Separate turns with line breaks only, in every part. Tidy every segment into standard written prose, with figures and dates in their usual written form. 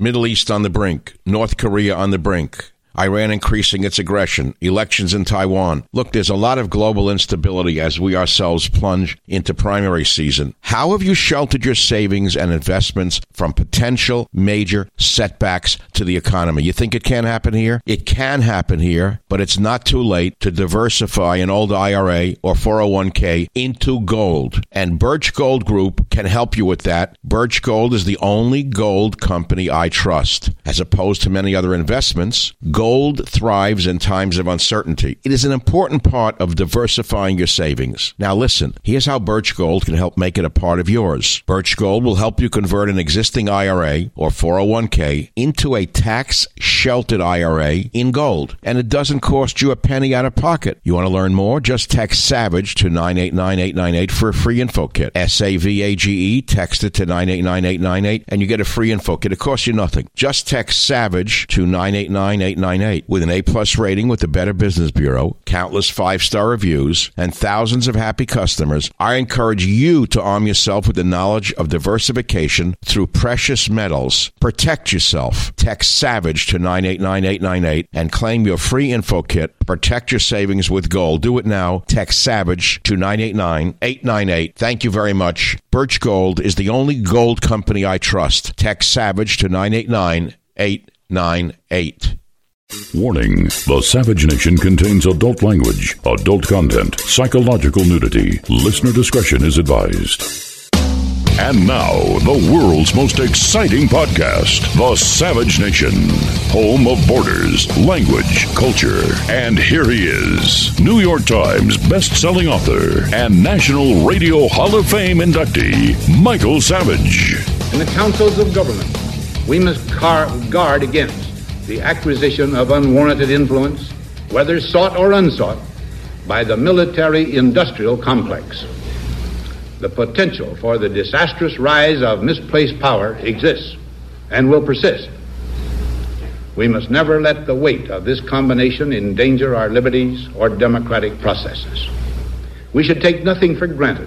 Middle East on the brink. North Korea on the brink. Iran increasing its aggression, elections in Taiwan. Look, there's a lot of global instability as we ourselves plunge into primary season. How have you sheltered your savings and investments from potential major setbacks to the economy? You think it can't happen here? It can happen here, but it's not too late to diversify an old IRA or 401k into gold. And Birch Gold Group can help you with that. Birch Gold is the only gold company I trust. As opposed to many other investments, gold thrives in times of uncertainty. It is an important part of diversifying your savings. Now listen, here's how Birch Gold can help make it a part of yours. Birch Gold will help you convert an existing IRA or 401k into a tax-sheltered IRA in gold. And it doesn't cost you a penny out of pocket. You want to learn more? Just text SAVAGE to 989898 for a free info kit. SAVAGE, text it to 989898 and you get a free info kit. It costs you nothing. Just text SAVAGE to 989898. With an A-plus rating with the Better Business Bureau, countless 5-star reviews, and thousands of happy customers, I encourage you to arm yourself with the knowledge of diversification through precious metals. Protect yourself. Text SAVAGE to 989898 and claim your free info kit. Protect your savings with gold. Do it now. Text SAVAGE to 989898. Thank you very much. Birch Gold is the only gold company I trust. Text SAVAGE to 989898.
Warning, the Savage Nation contains adult language, adult content, psychological nudity. Listener discretion is advised. And now, the world's most exciting podcast, The Savage Nation, home of borders, language, culture. And here he is, New York Times best-selling author and National Radio Hall of Fame inductee, Michael Savage.
In the councils of government, we must guard against the acquisition of unwarranted influence, whether sought or unsought, by the military-industrial complex. The potential for the disastrous rise of misplaced power exists and will persist. We must never let the weight of this combination endanger our liberties or democratic processes. We should take nothing for granted.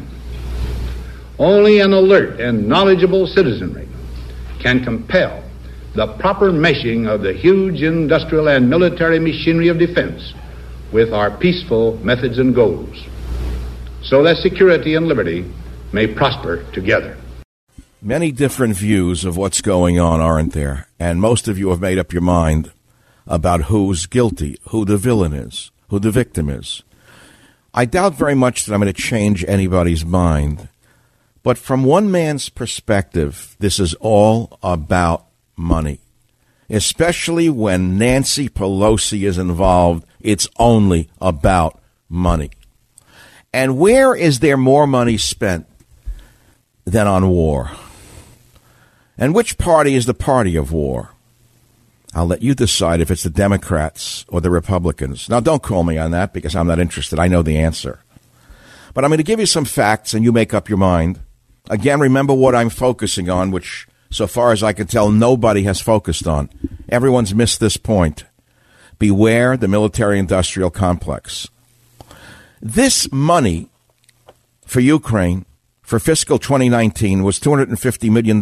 Only an alert and knowledgeable citizenry can compel the proper meshing of the huge industrial and military machinery of defense with our peaceful methods and goals, so that security and liberty may prosper together.
Many different views of what's going on, aren't there? And most of you have made up your mind about who's guilty, who the villain is, who the victim is. I doubt very much that I'm going to change anybody's mind. But from one man's perspective, this is all about money. Especially when Nancy Pelosi is involved, it's only about money. And where is there more money spent than on war? And which party is the party of war? I'll let you decide if it's the Democrats or the Republicans. Now, don't call me on that because I'm not interested. I know the answer. But I'm going to give you some facts and you make up your mind. Again, remember what I'm focusing on, which, so far as I can tell, nobody has focused on. Everyone's missed this point. Beware the military-industrial complex. This money for Ukraine for fiscal 2019 was $250 million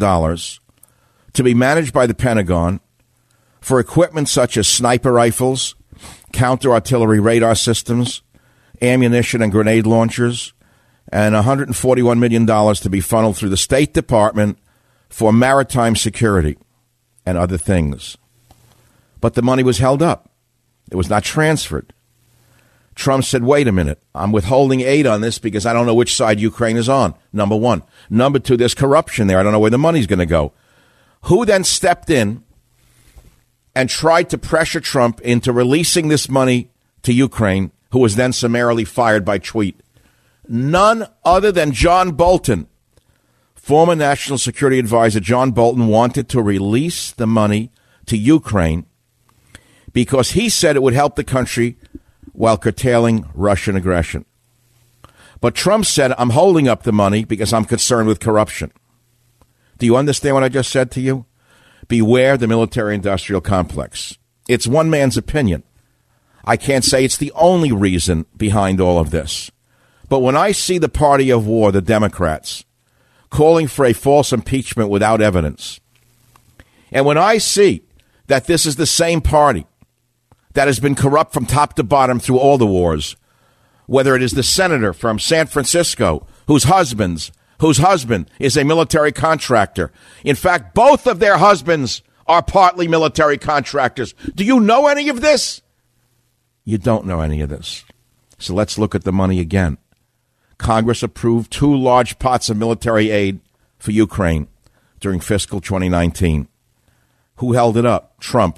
to be managed by the Pentagon for equipment such as sniper rifles, counter-artillery radar systems, ammunition and grenade launchers, and $141 million to be funneled through the State Department for maritime security and other things. But the money was held up. It was not transferred. Trump said, wait a minute, I'm withholding aid on this because I don't know which side Ukraine is on, number one. Number two, there's corruption there. I don't know where the money's going to go. Who then stepped in and tried to pressure Trump into releasing this money to Ukraine, who was then summarily fired by tweet? None other than John Bolton. Former National Security Advisor John Bolton wanted to release the money to Ukraine because he said it would help the country while curtailing Russian aggression. But Trump said, I'm holding up the money because I'm concerned with corruption. Do you understand what I just said to you? Beware the military-industrial complex. It's one man's opinion. I can't say it's the only reason behind all of this. But when I see the party of war, the Democrats, calling for a false impeachment without evidence, And when I see that this is the same party that has been corrupt from top to bottom through all the wars, whether it is the senator from San Francisco whose husband is a military contractor. In fact, both of their husbands are partly military contractors. Do you know any of this? You don't know any of this. So let's look at the money again. Congress approved 2 large pots of military aid for Ukraine during fiscal 2019. Who held it up? Trump.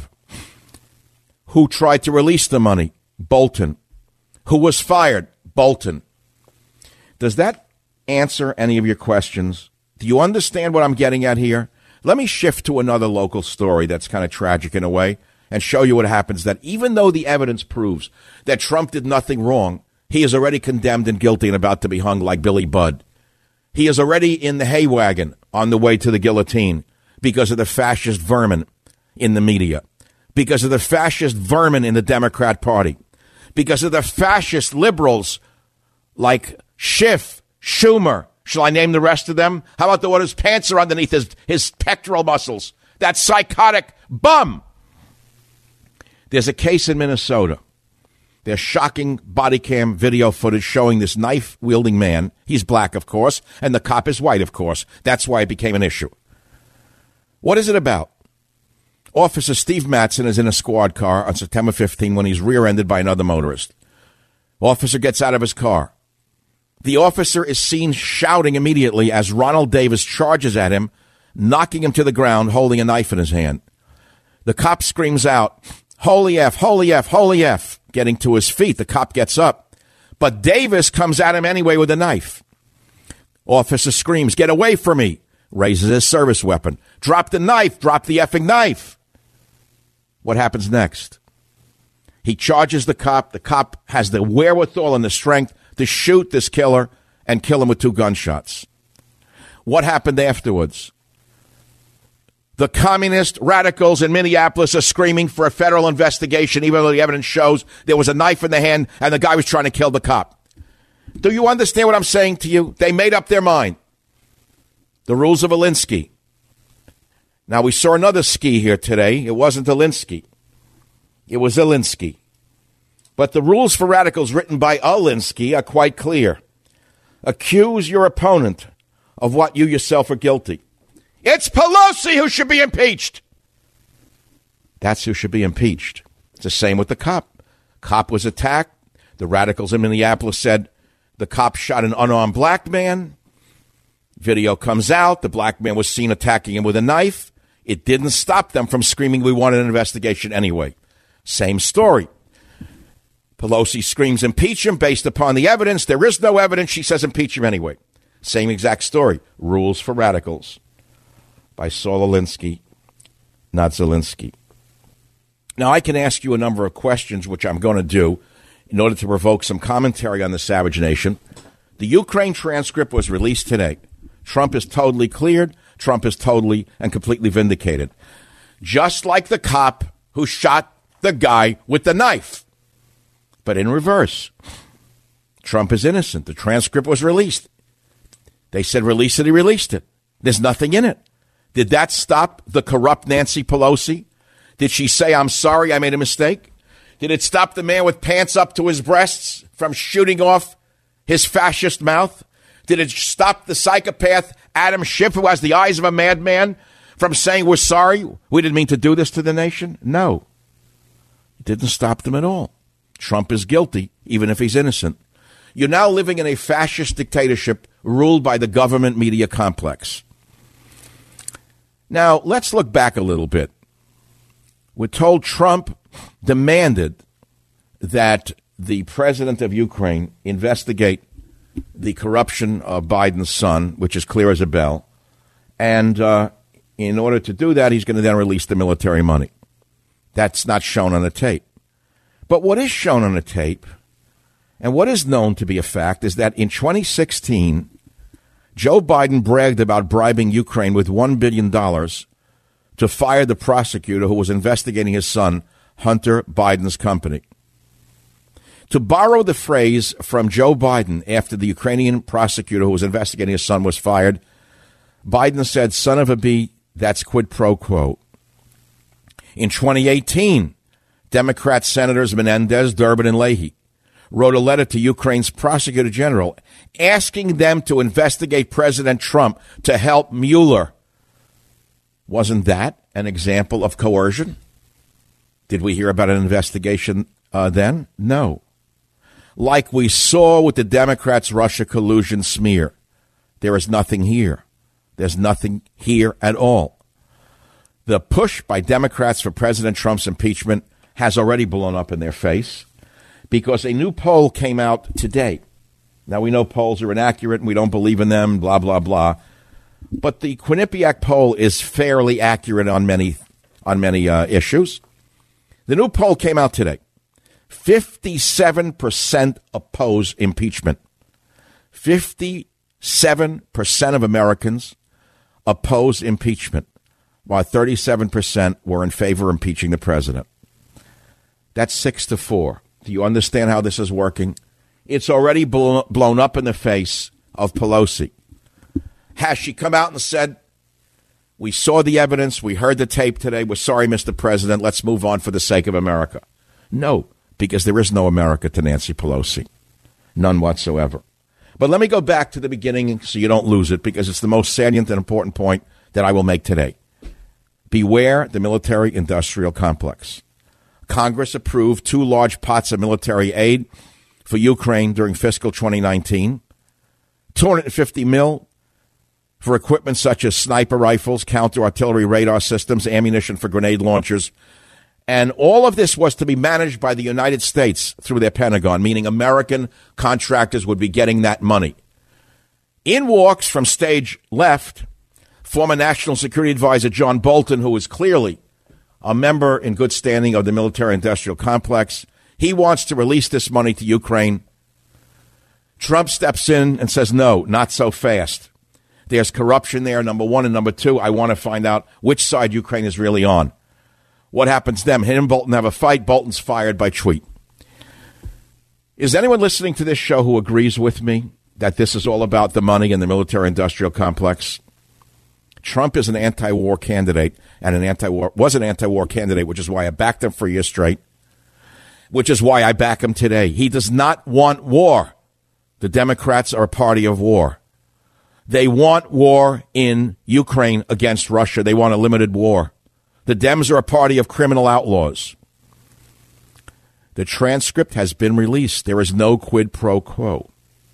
Who tried to release the money? Bolton. Who was fired? Bolton. Does that answer any of your questions? Do you understand what I'm getting at here? Let me shift to another local story that's kind of tragic in a way and show you what happens, that even though the evidence proves that Trump did nothing wrong, he is already condemned and guilty and about to be hung like Billy Budd. He is already in the hay wagon on the way to the guillotine because of the fascist vermin in the media, because of the fascist vermin in the Democrat Party, because of the fascist liberals like Schiff, Schumer. Shall I name the rest of them? How about the one whose pants are underneath his pectoral muscles? That psychotic bum. There's a case in Minnesota. There's shocking body cam video footage showing this knife-wielding man. He's black, of course, and the cop is white, of course. That's why it became an issue. What is it about? Officer Steve Mattson is in a squad car on September 15 when he's rear-ended by another motorist. Officer gets out of his car. The officer is seen shouting immediately as Ronald Davis charges at him, knocking him to the ground, holding a knife in his hand. The cop screams out, "Holy F, holy F, holy F." Getting to his feet, the cop gets up. But Davis comes at him anyway with a knife. Officer screams, "Get away from me." Raises his service weapon. "Drop the knife, drop the effing knife." What happens next? He charges the cop. The cop has the wherewithal and the strength to shoot this killer and kill him with 2 gunshots. What happened afterwards? The communist radicals in Minneapolis are screaming for a federal investigation, even though the evidence shows there was a knife in the hand and the guy was trying to kill the cop. Do you understand what I'm saying to you? They made up their mind. The rules of Alinsky. Now, we saw another ski here today. It wasn't Alinsky. It was Alinsky. But the rules for radicals written by Alinsky are quite clear. Accuse your opponent of what you yourself are guilty. It's Pelosi who should be impeached. That's who should be impeached. It's the same with the cop. Cop was attacked. The radicals in Minneapolis said the cop shot an unarmed black man. Video comes out. The black man was seen attacking him with a knife. It didn't stop them from screaming, "We wanted an investigation anyway." Same story. Pelosi screams, "Impeach him," based upon the evidence. There is no evidence. She says, "Impeach him anyway." Same exact story. Rules for radicals. By Saul Alinsky, not Zelensky. Now, I can ask you a number of questions, which I'm going to do in order to provoke some commentary on the Savage Nation. The Ukraine transcript was released today. Trump is totally cleared. Trump is totally and completely vindicated. Just like the cop who shot the guy with the knife. But in reverse, Trump is innocent. The transcript was released. They said release it, he released it. There's nothing in it. Did that stop the corrupt Nancy Pelosi? Did she say, "I'm sorry, I made a mistake"? Did it stop the man with pants up to his breasts from shooting off his fascist mouth? Did it stop the psychopath Adam Schiff, who has the eyes of a madman, from saying, "We're sorry, we didn't mean to do this to the nation"? No. It didn't stop them at all. Trump is guilty, even if he's innocent. You're now living in a fascist dictatorship ruled by the government media complex. Now, let's look back a little bit. We're told Trump demanded that the president of Ukraine investigate the corruption of Biden's son, which is clear as a bell. And in order to do that, he's going to then release the military money. That's not shown on the tape. But what is shown on the tape, and what is known to be a fact, is that in 2016, Joe Biden bragged about bribing Ukraine with $1 billion to fire the prosecutor who was investigating his son, Hunter Biden's company. To borrow the phrase from Joe Biden after the Ukrainian prosecutor who was investigating his son was fired, Biden said, "Son of a bee, that's quid pro quo." In 2018, Democrat Senators Menendez, Durbin, and Leahy wrote a letter to Ukraine's prosecutor general asking them to investigate President Trump to help Mueller. Wasn't that an example of coercion? Did we hear about an investigation then? No. Like we saw with the Democrats' Russia collusion smear, there is nothing here. There's nothing here at all. The push by Democrats for President Trump's impeachment has already blown up in their face because a new poll came out today. Now, we know polls are inaccurate and we don't believe in them, blah, blah, blah. But the Quinnipiac poll is fairly accurate on many issues. The new poll came out today. 57% oppose impeachment. 57% of Americans oppose impeachment, while 37% were in favor of impeaching the president. That's 6-4. Do you understand how this is working? It's already blown up in the face of Pelosi. Has she come out and said, we saw the evidence, we heard the tape today, we're sorry, Mr. President, let's move on for the sake of America? No, because there is no America to Nancy Pelosi. None whatsoever. But let me go back to the beginning so you don't lose it, because it's the most salient and important point that I will make today. Beware the military-industrial complex. Congress approved 2 large pots of military aid for Ukraine during fiscal 2019, $250 million for equipment such as sniper rifles, counter-artillery radar systems, ammunition for grenade launchers. And all of this was to be managed by the United States through their Pentagon, meaning American contractors would be getting that money. In walks from stage left, former National Security Advisor John Bolton, who is clearly a member in good standing of the military-industrial complex. He wants to release this money to Ukraine. Trump steps in and says, no, not so fast. There's corruption there, number one. And number two, I want to find out which side Ukraine is really on. What happens to them? Him and Bolton have a fight. Bolton's fired by tweet. Is anyone listening to this show who agrees with me that this is all about the money and the military-industrial complex? Trump is an anti-war candidate and was an anti-war candidate, which is why I backed him for a year straight, which is why I back him today. He does not want war. The Democrats are a party of war. They want war in Ukraine against Russia. They want a limited war. The Dems are a party of criminal outlaws. The transcript has been released. There is no quid pro quo.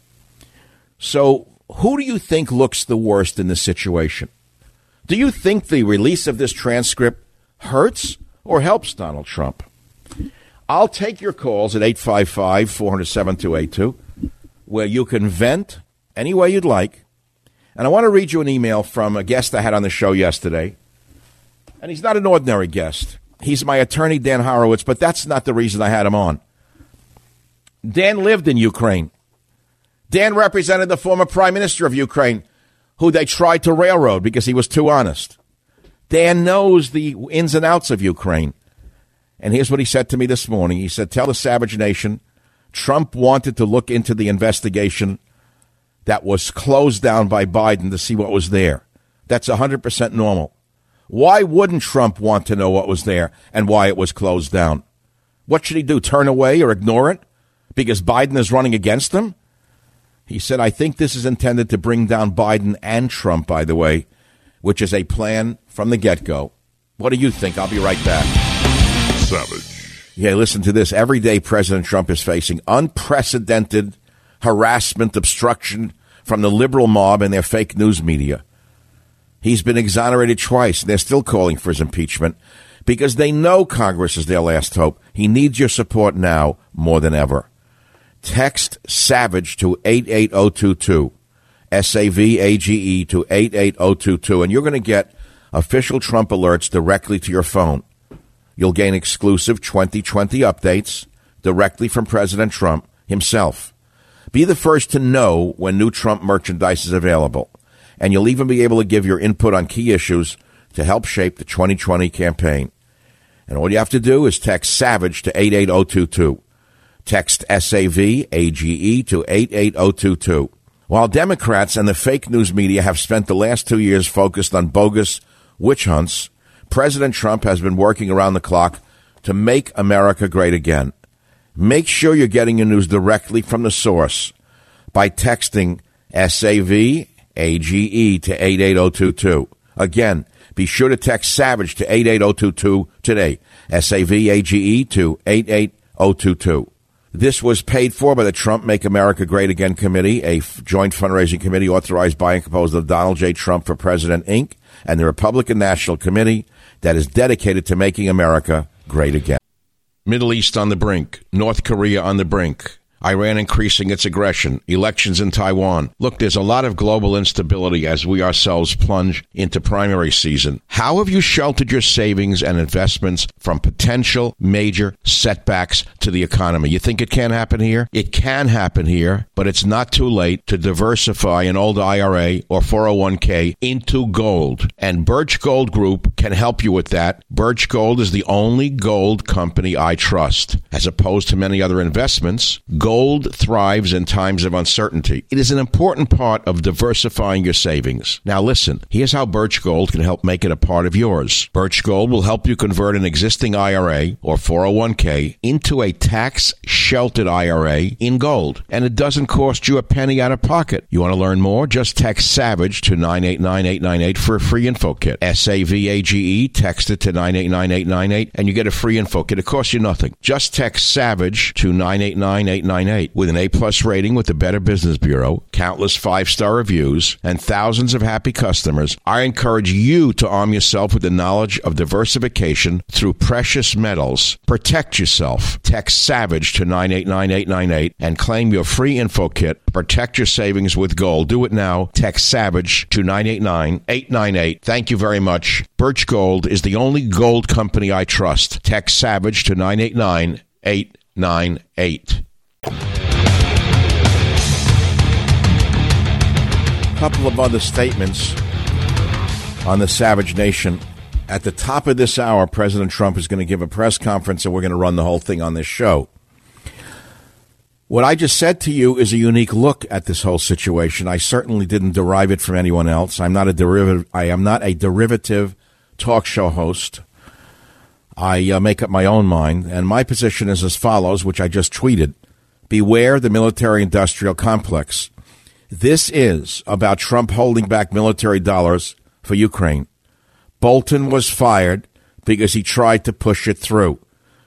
So who do you think looks the worst in this situation? Do you think the release of this transcript hurts or helps Donald Trump? I'll take your calls at 855-400-7282, where you can vent any way you'd like. And I want to read you an email from a guest I had on the show yesterday. And he's not an ordinary guest. He's my attorney, Dan Horowitz, but that's not the reason I had him on. Dan lived in Ukraine. Dan represented the former prime minister of Ukraine, who they tried to railroad because he was too honest. Dan knows the ins and outs of Ukraine. And here's what he said to me this morning. He said, tell the Savage Nation, Trump wanted to look into the investigation that was closed down by Biden to see what was there. That's 100% normal. Why wouldn't Trump want to know what was there and why it was closed down? What should he do, turn away or ignore it because Biden is running against him? He said, I think this is intended to bring down Biden and Trump, by the way, which is a plan from the get-go. What do you think? I'll be right back.
Savage.
Yeah, listen to this. Every day President Trump is facing unprecedented harassment, obstruction from the liberal mob and their fake news media. He's been exonerated twice. They're still calling for his impeachment because they know Congress is their last hope. He needs your support now more than ever. Text SAVAGE to 88022, SAVAGE to 88022, and you're going to get official Trump alerts directly to your phone. You'll gain exclusive 2020 updates directly from President Trump himself. Be the first to know when new Trump merchandise is available. And you'll even be able to give your input on key issues to help shape the 2020 campaign. And all you have to do is text SAVAGE to 88022. Text SAVAGE to 88022. While Democrats and the fake news media have spent the last 2 years focused on bogus witch hunts, President Trump has been working around the clock to make America great again. Make sure you're getting your news directly from the source by texting SAVAGE to 88022. Again, be sure to text SAVAGE to 88022 today. SAVAGE to 88022. This was paid for by the Trump Make America Great Again Committee, a joint fundraising committee authorized by and composed of Donald J. Trump for President, Inc., and the Republican National Committee that is dedicated to making America great again. Middle East on the brink. North Korea on the brink. Iran increasing its aggression, elections in Taiwan. Look, there's a lot of global instability as we ourselves plunge into primary season. How have you sheltered your savings and investments from potential major setbacks to the economy? You think it can happen here? It can happen here, but it's not too late to diversify an old IRA or 401k into gold. And Birch Gold Group can help you with that. Birch Gold is the only gold company I trust. As opposed to many other investments, gold thrives in times of uncertainty. It is an important part of diversifying your savings. Now listen, here's how Birch Gold can help make it a part of yours. Birch Gold will help you convert an existing IRA or 401k into a tax-sheltered IRA in gold. And it doesn't cost you a penny out of pocket. You want to learn more? Just text SAVAGE to 989898 for a free info kit. SAVAGE, text it to 989898 and you get a free info kit. It costs you nothing. Just text SAVAGE to 989898 with an A-plus rating with the Better Business Bureau, countless 5-star reviews, and thousands of happy customers. I encourage you to arm yourself with the knowledge of diversification through precious metals. Protect yourself. Text SAVAGE to 989898 and claim your free info kit. Protect your savings with gold. Do it now. Text SAVAGE to 989898. Thank you very much. Birch Gold is the only gold company I trust. Text SAVAGE to 989898. Couple of other statements on the Savage Nation. At the top of this hour, President Trump is going to give a press conference, and we're going to run the whole thing on this show. What I just said to you is a unique look at this whole situation. I certainly didn't derive it from anyone else. I am not a derivative talk show host. I make up my own mind, and my position is as follows, which I just tweeted. Beware the military-industrial complex. This is about Trump holding back military dollars for Ukraine. Bolton was fired because he tried to push it through.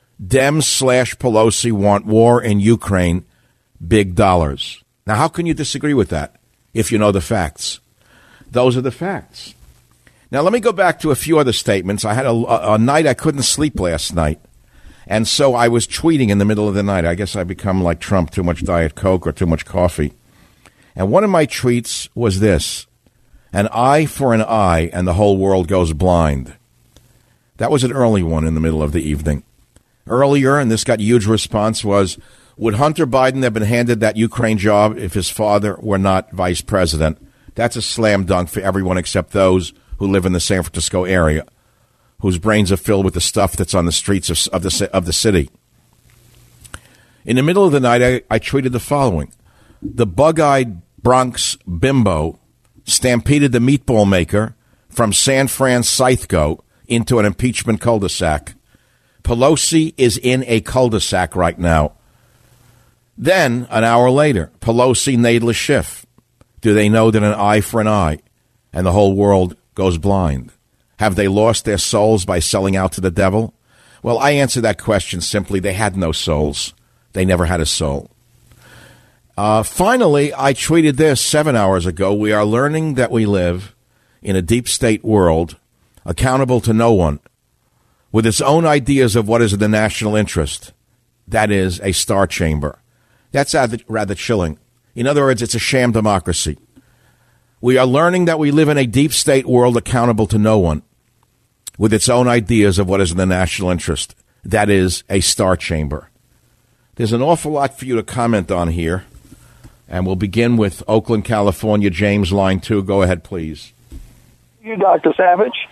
Dems/Pelosi want war in Ukraine, big dollars. Now, how can you disagree with that if you know the facts? Those are the facts. Now, let me go back to a few other statements. I had a night I couldn't sleep last night. And so I was tweeting in the middle of the night. I guess I become like Trump, too much Diet Coke or too much coffee. And one of my tweets was this: an eye for an eye and the whole world goes blind. That was an early one in the middle of the evening. Earlier, and this got huge response, was, would Hunter Biden have been handed that Ukraine job if his father were not vice president? That's a slam dunk for everyone except those who live in the San Francisco area, whose brains are filled with the stuff that's on the streets of the city. In the middle of the night, I tweeted the following: the bug-eyed Bronx bimbo stampeded the meatball maker from San Fran Scythco into an impeachment cul-de-sac. Pelosi is in a cul-de-sac right now. Then, an hour later, Pelosi Nadler Schiff. Do they know that an eye for an eye and the whole world goes blind? Have they lost their souls by selling out to the devil? Well, I answer that question simply: they had no souls. They never had a soul. Finally, I tweeted this 7 hours ago. We are learning that we live in a deep state world, accountable to no one, with its own ideas of what is in the national interest. That is a star chamber. That's rather chilling. In other words, it's a sham democracy. We are learning that we live in a deep state world accountable to no one, with its own ideas of what is in the national interest. That is a star chamber. There's an awful lot for you to comment on here. And we'll begin with Oakland, California. James, line 2. Go ahead, please.
You, Dr. Savage.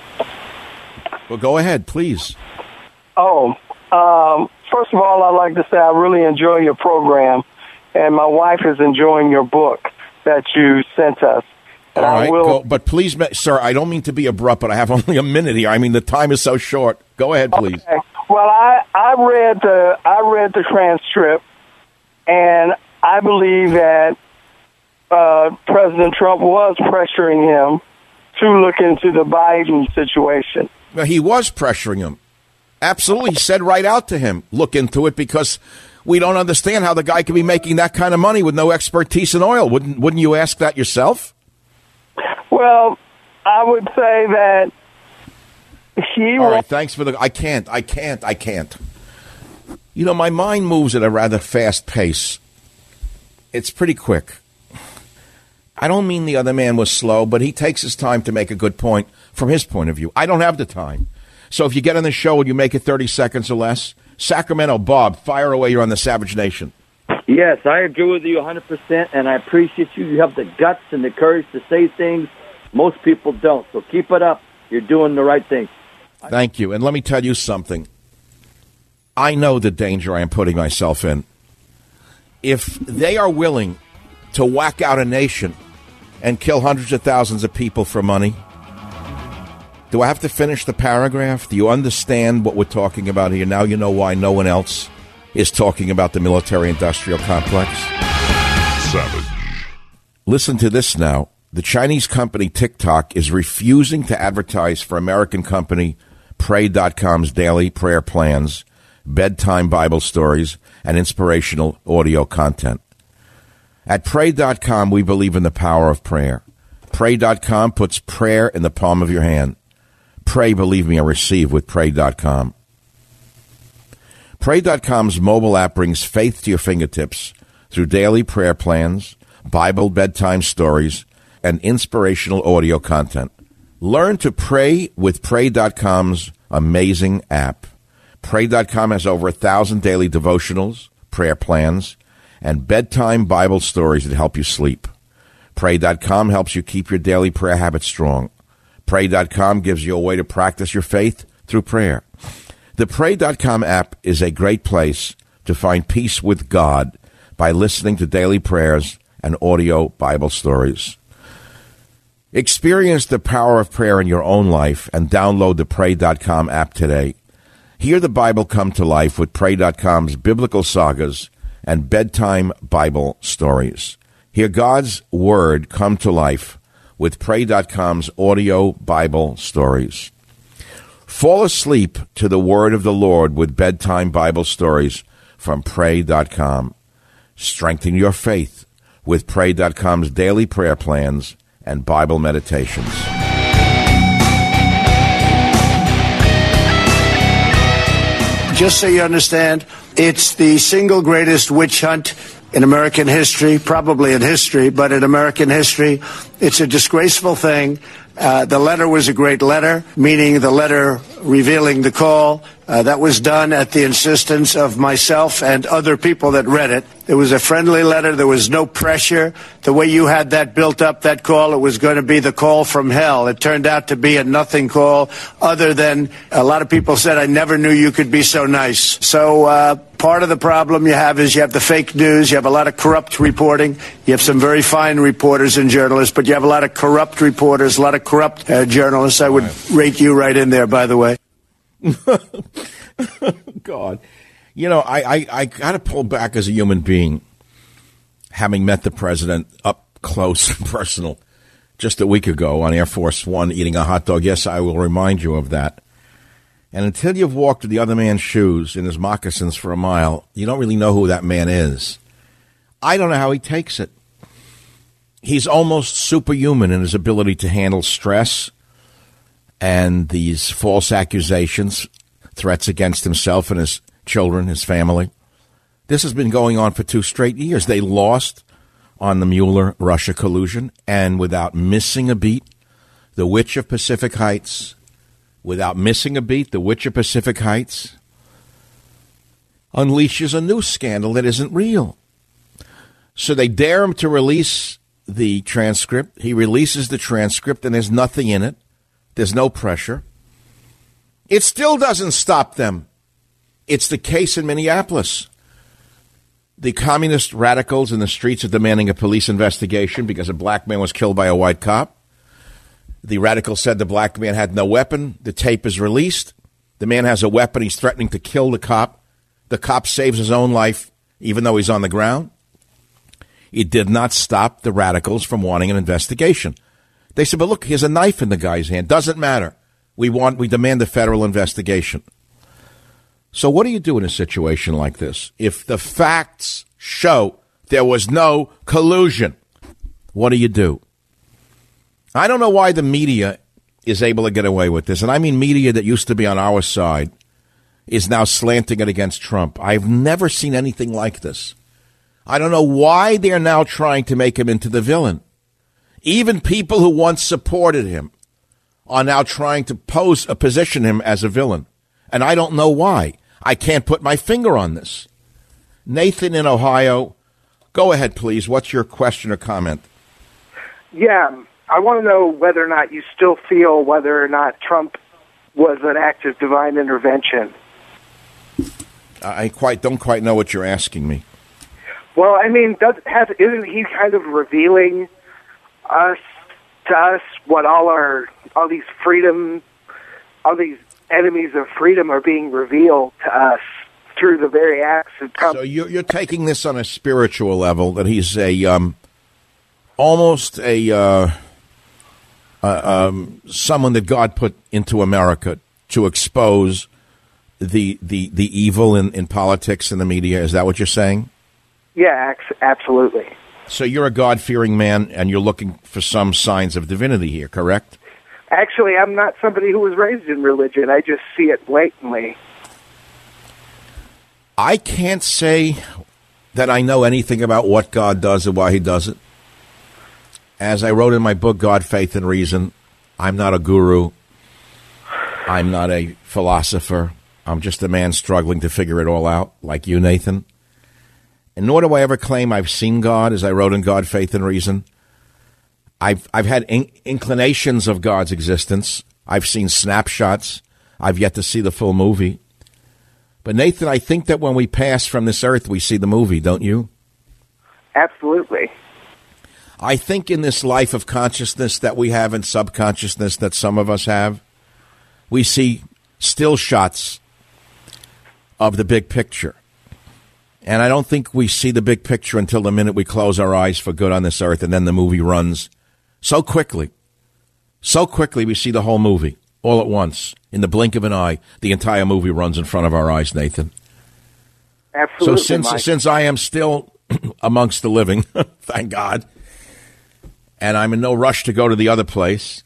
Well, go ahead, please.
First of all, I'd like to say I really enjoy your program, and my wife is enjoying your book that you sent us. And
All right,
I will.
go, but please, sir, I don't mean to be abrupt, but I have only a minute here. I mean, the time is so short. Go ahead, please.
Okay. Well, I read the transcript, and I believe that President Trump was pressuring him to look into the Biden situation.
Well, he was pressuring him. Absolutely. He said right out to him, look into it, because we don't understand how the guy can be making that kind of money with no expertise in oil. Wouldn't you ask that yourself?
Well, I would say that he...
All right, thanks for the... I can't. You know, my mind moves at a rather fast pace. It's pretty quick. I don't mean the other man was slow, but he takes his time to make a good point from his point of view. I don't have the time. So if you get on the show and you make it 30 seconds or less, Sacramento, Bob, fire away. You're on the Savage Nation.
Yes, I agree with you 100%, and I appreciate you. You have the guts and the courage to say things most people don't. So keep it up. You're doing the right thing.
Thank you. And let me tell you something. I know the danger I am putting myself in. If they are willing to whack out a nation and kill hundreds of thousands of people for money, do I have to finish the paragraph? Do you understand what we're talking about here? Now you know why no one else is talking about the military-industrial complex.
Savage.
Listen to this now. The Chinese company TikTok is refusing to advertise for American company Pray.com's daily prayer plans, bedtime Bible stories, and inspirational audio content. At Pray.com, we believe in the power of prayer. Pray.com puts prayer in the palm of your hand. Pray, believe me, and receive with Pray.com. Pray.com's mobile app brings faith to your fingertips through daily prayer plans, Bible bedtime stories, and inspirational audio content. Learn to pray with Pray.com's amazing app. Pray.com has over 1,000 daily devotionals, prayer plans, and bedtime Bible stories that help you sleep. Pray.com helps you keep your daily prayer habits strong. Pray.com gives you a way to practice your faith through prayer. The Pray.com app is a great place to find peace with God by listening to daily prayers and audio Bible stories. Experience the power of prayer in your own life and download the Pray.com app today. Hear the Bible come to life with Pray.com's biblical sagas and bedtime Bible stories. Hear God's Word come to life with Pray.com's audio Bible stories. Fall asleep to the Word of the Lord with bedtime Bible stories from Pray.com. Strengthen your faith with Pray.com's daily prayer plans and Bible meditations.
Just so you understand, it's the single greatest witch hunt in American history, probably in history, but in American history. It's a disgraceful thing. The letter was a great letter, meaning the letter revealing the call. That was done at the insistence of myself and other people that read it. It was a friendly letter. There was no pressure. The way you had that built up, that call, it was going to be the call from hell. It turned out to be a nothing call, other than a lot of people said, I never knew you could be so nice. So part of the problem you have is you have the fake news. You have a lot of corrupt reporting. You have some very fine reporters and journalists, but you have a lot of corrupt reporters, a lot of corrupt journalists. I would rate you right in there, by the way.
God. You know, I got to pull back as a human being, having met the president up close and personal just a week ago on Air Force One eating a hot dog. Yes, I will remind you of that. And until you've walked the other man's shoes in his moccasins for a mile, you don't really know who that man is. I don't know how he takes it. He's almost superhuman in his ability to handle stress and these false accusations, threats against himself and his children, his family. This has been going on for 2 straight years. They lost on the Mueller-Russia collusion, and without missing a beat, the Witch of Pacific Heights, unleashes a new scandal that isn't real. So they dare him to release the transcript. He releases the transcript, and there's nothing in it. There's no pressure. It still doesn't stop them. It's the case in Minneapolis. The communist radicals in the streets are demanding a police investigation because a black man was killed by a white cop. The radicals said the black man had no weapon. The tape is released. The man has a weapon. He's threatening to kill the cop. The cop saves his own life, even though he's on the ground. It did not stop the radicals from wanting an investigation. They said, but look, here's a knife in the guy's hand. Doesn't matter. We demand a federal investigation. So what do you do in a situation like this? If the facts show there was no collusion, what do you do? I don't know why the media is able to get away with this. And I mean media that used to be on our side is now slanting it against Trump. I've never seen anything like this. I don't know why they're now trying to make him into the villain. Even people who once supported him are now trying to position him as a villain. And I don't know why. I can't put my finger on this. Nathan in Ohio, go ahead, please. What's your question or comment?
Yeah, I want to know whether or not you still feel whether or not Trump was an act of divine intervention.
I don't quite know what you're asking me.
Well, I mean, isn't he kind of revealing to us what all these enemies of freedom are being revealed to us through the very acts of Trump?
So you're taking this on a spiritual level, that he's almost someone that God put into America to expose the evil in politics and the media. Is that what you're saying?
Yeah, absolutely.
So you're a God-fearing man, and you're looking for some signs of divinity here, correct?
Actually, I'm not somebody who was raised in religion. I just see it blatantly.
I can't say that I know anything about what God does and why he does it. As I wrote in my book, God, Faith, and Reason, I'm not a guru. I'm not a philosopher. I'm just a man struggling to figure it all out, like you, Nathan. And nor do I ever claim I've seen God, as I wrote in God, Faith, and Reason. I've had inclinations of God's existence. I've seen snapshots. I've yet to see the full movie. But, Nathan, I think that when we pass from this earth, we see the movie, don't you?
Absolutely.
I think in this life of consciousness that we have and subconsciousness that some of us have, we see still shots of the big picture. And I don't think we see the big picture until the minute we close our eyes for good on this earth, and then the movie runs so quickly. So quickly we see the whole movie all at once. In the blink of an eye, the entire movie runs in front of our eyes, Nathan.
Absolutely.
So since I am still amongst the living, thank God, and I'm in no rush to go to the other place,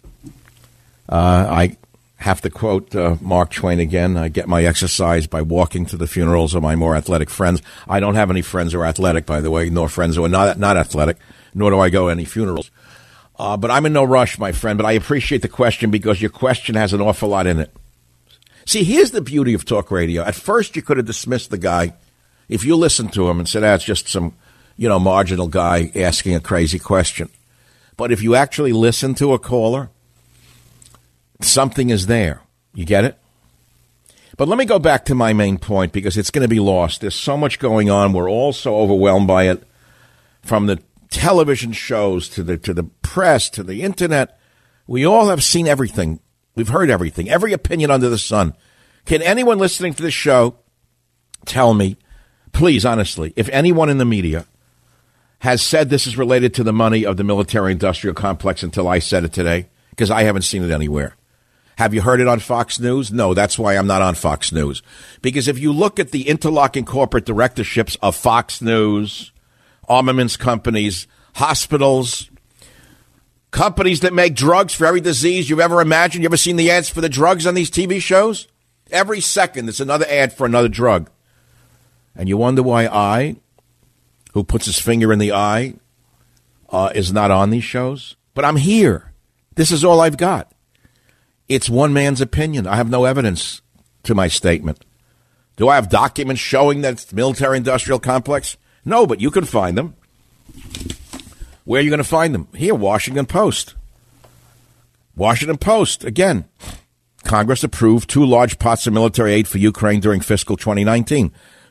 I have to quote Mark Twain again. I get my exercise by walking to the funerals of my more athletic friends. I don't have any friends who are athletic, by the way, nor friends who are not athletic, nor do I go to any funerals. But I'm in no rush, my friend. But I appreciate the question because your question has an awful lot in it. See, here's the beauty of talk radio. At first, you could have dismissed the guy if you listened to him and said, it's just some, marginal guy asking a crazy question. But if you actually listen to a caller, something is there. You get it? But let me go back to my main point because it's going to be lost. There's so much going on. We're all so overwhelmed by it, from the television shows to the press to the internet. We all have seen everything. We've heard everything, every opinion under the sun. Can anyone listening to this show tell me, please, honestly, if anyone in the media has said this is related to the money of the military-industrial complex until I said it today? Because I haven't seen it anywhere. Have you heard it on Fox News? No, that's why I'm not on Fox News. Because if you look at the interlocking corporate directorships of Fox News, armaments companies, hospitals, companies that make drugs for every disease you've ever imagined. You ever seen the ads for the drugs on these TV shows? Every second, there's another ad for another drug. And you wonder why I, who puts his finger in the eye, is not on these shows? But I'm here. This is all I've got. It's one man's opinion. I have no evidence to my statement. Do I have documents showing that it's the military-industrial complex? No, but you can find them. Where are you going to find them? Here, Washington Post. Washington Post, again. Congress approved 2 large pots of military aid for Ukraine during fiscal 2019.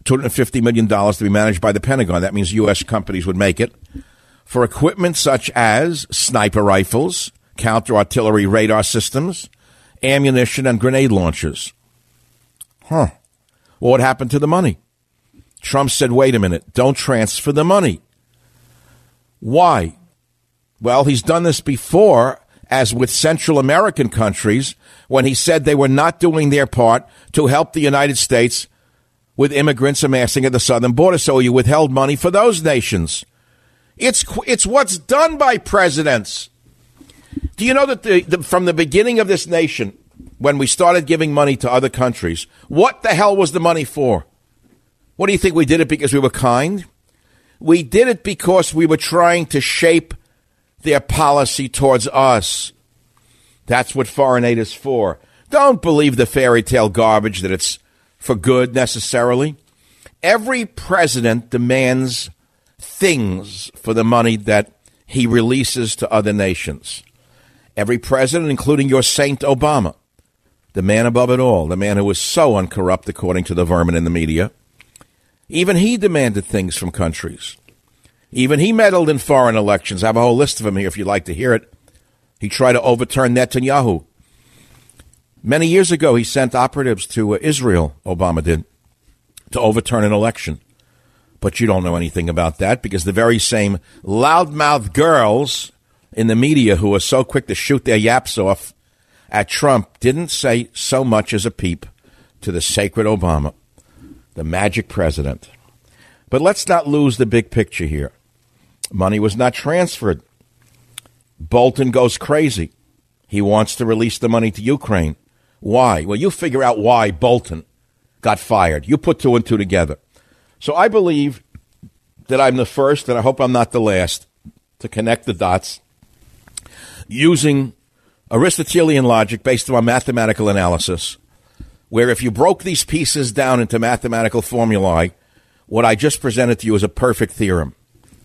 $250 million to be managed by the Pentagon. That means U.S. companies would make it. For equipment such as sniper rifles, counter-artillery radar systems, ammunition, and grenade launchers. Well, what happened to the money? Trump said, wait a minute, don't transfer the money. Why? Well, he's done this before, as with Central American countries, when he said they were not doing their part to help the United States with immigrants amassing at the southern border. So you withheld money for those nations. It's what's done by presidents. Do you know that from the beginning of this nation, when we started giving money to other countries, what the hell was the money for? What do you think? We did it because we were kind? We did it because we were trying to shape their policy towards us. That's what foreign aid is for. Don't believe the fairy tale garbage that it's for good necessarily. Every president demands things for the money that he releases to other nations. Every president, including your Saint Obama, the man above it all, the man who was so uncorrupt according to the vermin in the media, even he demanded things from countries. Even he meddled in foreign elections. I have a whole list of them here if you'd like to hear it. He tried to overturn Netanyahu. Many years ago, he sent operatives to Israel, Obama did, to overturn an election. But you don't know anything about that because the very same loudmouth girls in the media who are so quick to shoot their yaps off at Trump didn't say so much as a peep to the sacred Obama, the magic president. But let's not lose the big picture here. Money was not transferred. Bolton goes crazy. He wants to release the money to Ukraine. Why? Well, you figure out why Bolton got fired. You put two and two together. So I believe that I'm the first, and I hope I'm not the last, to connect the dots using Aristotelian logic based on mathematical analysis, where if you broke these pieces down into mathematical formulae, what I just presented to you is a perfect theorem.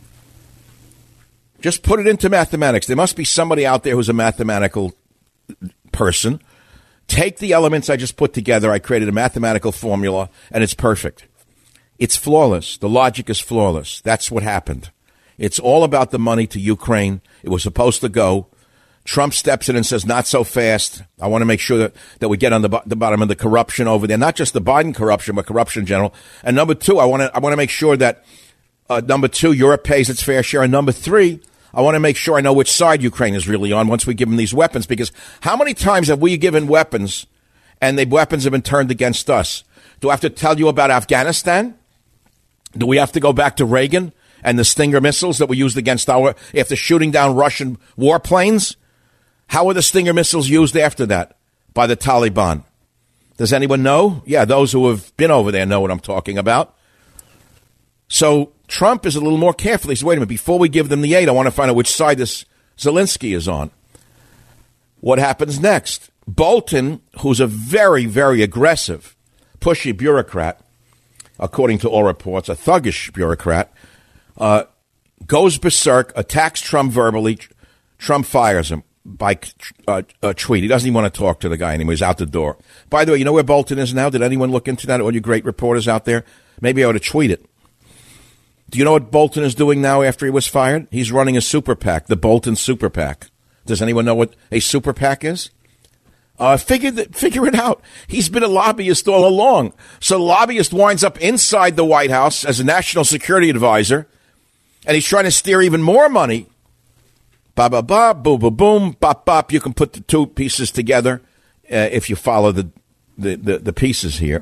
Just put it into mathematics. There must be somebody out there who's a mathematical person. Take the elements I just put together. I created a mathematical formula, and it's perfect. It's flawless. The logic is flawless. That's what happened. It's all about the money to Ukraine. It was supposed to go. Trump steps in and says, not so fast. I want to make sure that we get on the bottom of the corruption over there. Not just the Biden corruption, but corruption in general. And number two, I want to make sure that, number two, Europe pays its fair share. And number three, I want to make sure I know which side Ukraine is really on once we give them these weapons. Because how many times have we given weapons and the weapons have been turned against us? Do I have to tell you about Afghanistan? Do we have to go back to Reagan and the Stinger missiles that were used against after shooting down Russian warplanes? How were the Stinger missiles used after that by the Taliban? Does anyone know? Yeah, those who have been over there know what I'm talking about. So Trump is a little more careful. He says, wait a minute, before we give them the aid, I want to find out which side this Zelensky is on. What happens next? Bolton, who's a very, very aggressive, pushy bureaucrat, according to all reports, a thuggish bureaucrat, goes berserk, attacks Trump verbally. Trump fires him by a tweet. He doesn't even want to talk to the guy anymore. He's out the door. By the way, you know where Bolton is now? Did anyone look into that? All you great reporters out there? Maybe I ought to tweet it. Do you know what Bolton is doing now after he was fired? He's running a super PAC, the Bolton Super PAC. Does anyone know what a super PAC is? Figure it out. He's been a lobbyist all along. So the lobbyist winds up inside the White House as a national security advisor, and he's trying to steer even more money. Ba ba ba, boom boom boom, bop bop. You can put the two pieces together if you follow the pieces here.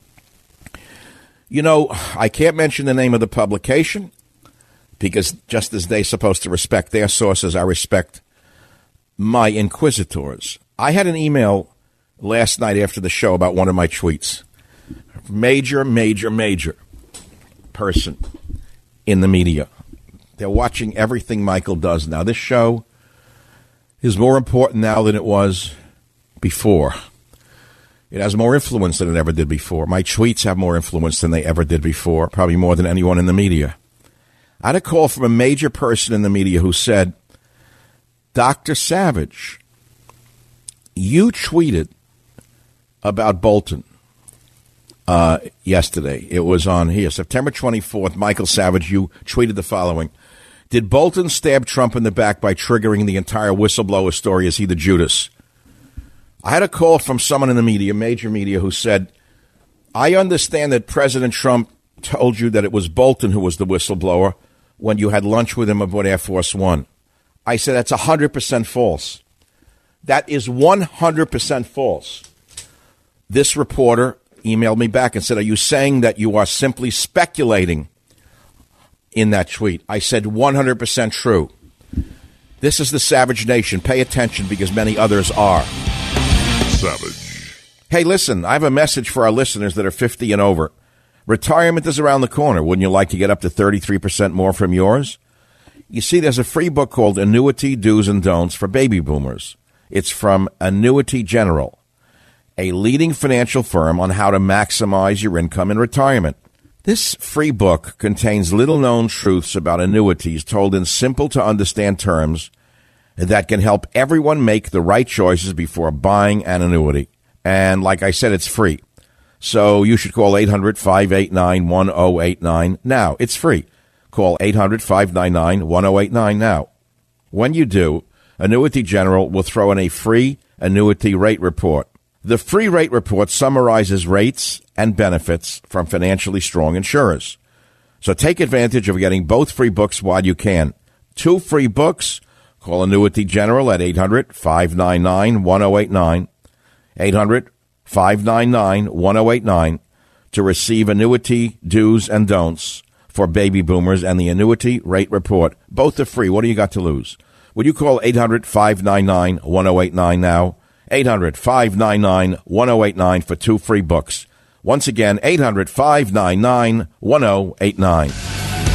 You know, I can't mention the name of the publication because just as they're supposed to respect their sources, I respect my inquisitors. I had an email last night after the show about one of my tweets. Major person in the media. They're watching everything Michael does now. This show is more important now than it was before. It has more influence than it ever did before. My tweets have more influence than they ever did before, probably more than anyone in the media. I had a call from a major person in the media who said, Dr. Savage, you tweeted about Bolton. yesterday. It was on here, September 24th. Michael Savage, you tweeted the following. Did Bolton stab Trump in the back by triggering the entire whistleblower story? Is he the Judas? I had a call from someone in the media, major media, who said, I understand that President Trump told you that it was Bolton who was the whistleblower when you had lunch with him aboard Air Force One. I said, that's 100% false. That is 100% false. This reporter emailed me back and said, are you saying that you are simply speculating in that tweet? I said, 100% true. This is the Savage Nation. Pay attention because many others are.
Savage.
Hey, listen, I have a message for our listeners that are 50 and over. Retirement is around the corner. Wouldn't you like to get up to 33% more from yours? You see, there's a free book called Annuity Do's and Don'ts for Baby Boomers. It's from Annuity General, a leading financial firm on how to maximize your income in retirement. This free book contains little-known truths about annuities told in simple-to-understand terms that can help everyone make the right choices before buying an annuity. And like I said, it's free. So you should call 800-589-1089 now. It's free. Call 800-599-1089 now. When you do, Annuity General will throw in a free annuity rate report. The free rate report summarizes rates and benefits from financially strong insurers. So take advantage of getting both free books while you can. 2 free books. Call Annuity General at 800-599-1089. 800-599-1089 to receive Annuity Do's and Don'ts for Baby Boomers and the Annuity Rate Report. Both are free. What do you got to lose? Would you call 800-599-1089 now? 800-599-1089 for 2 free books. Once again, 800-599-1089.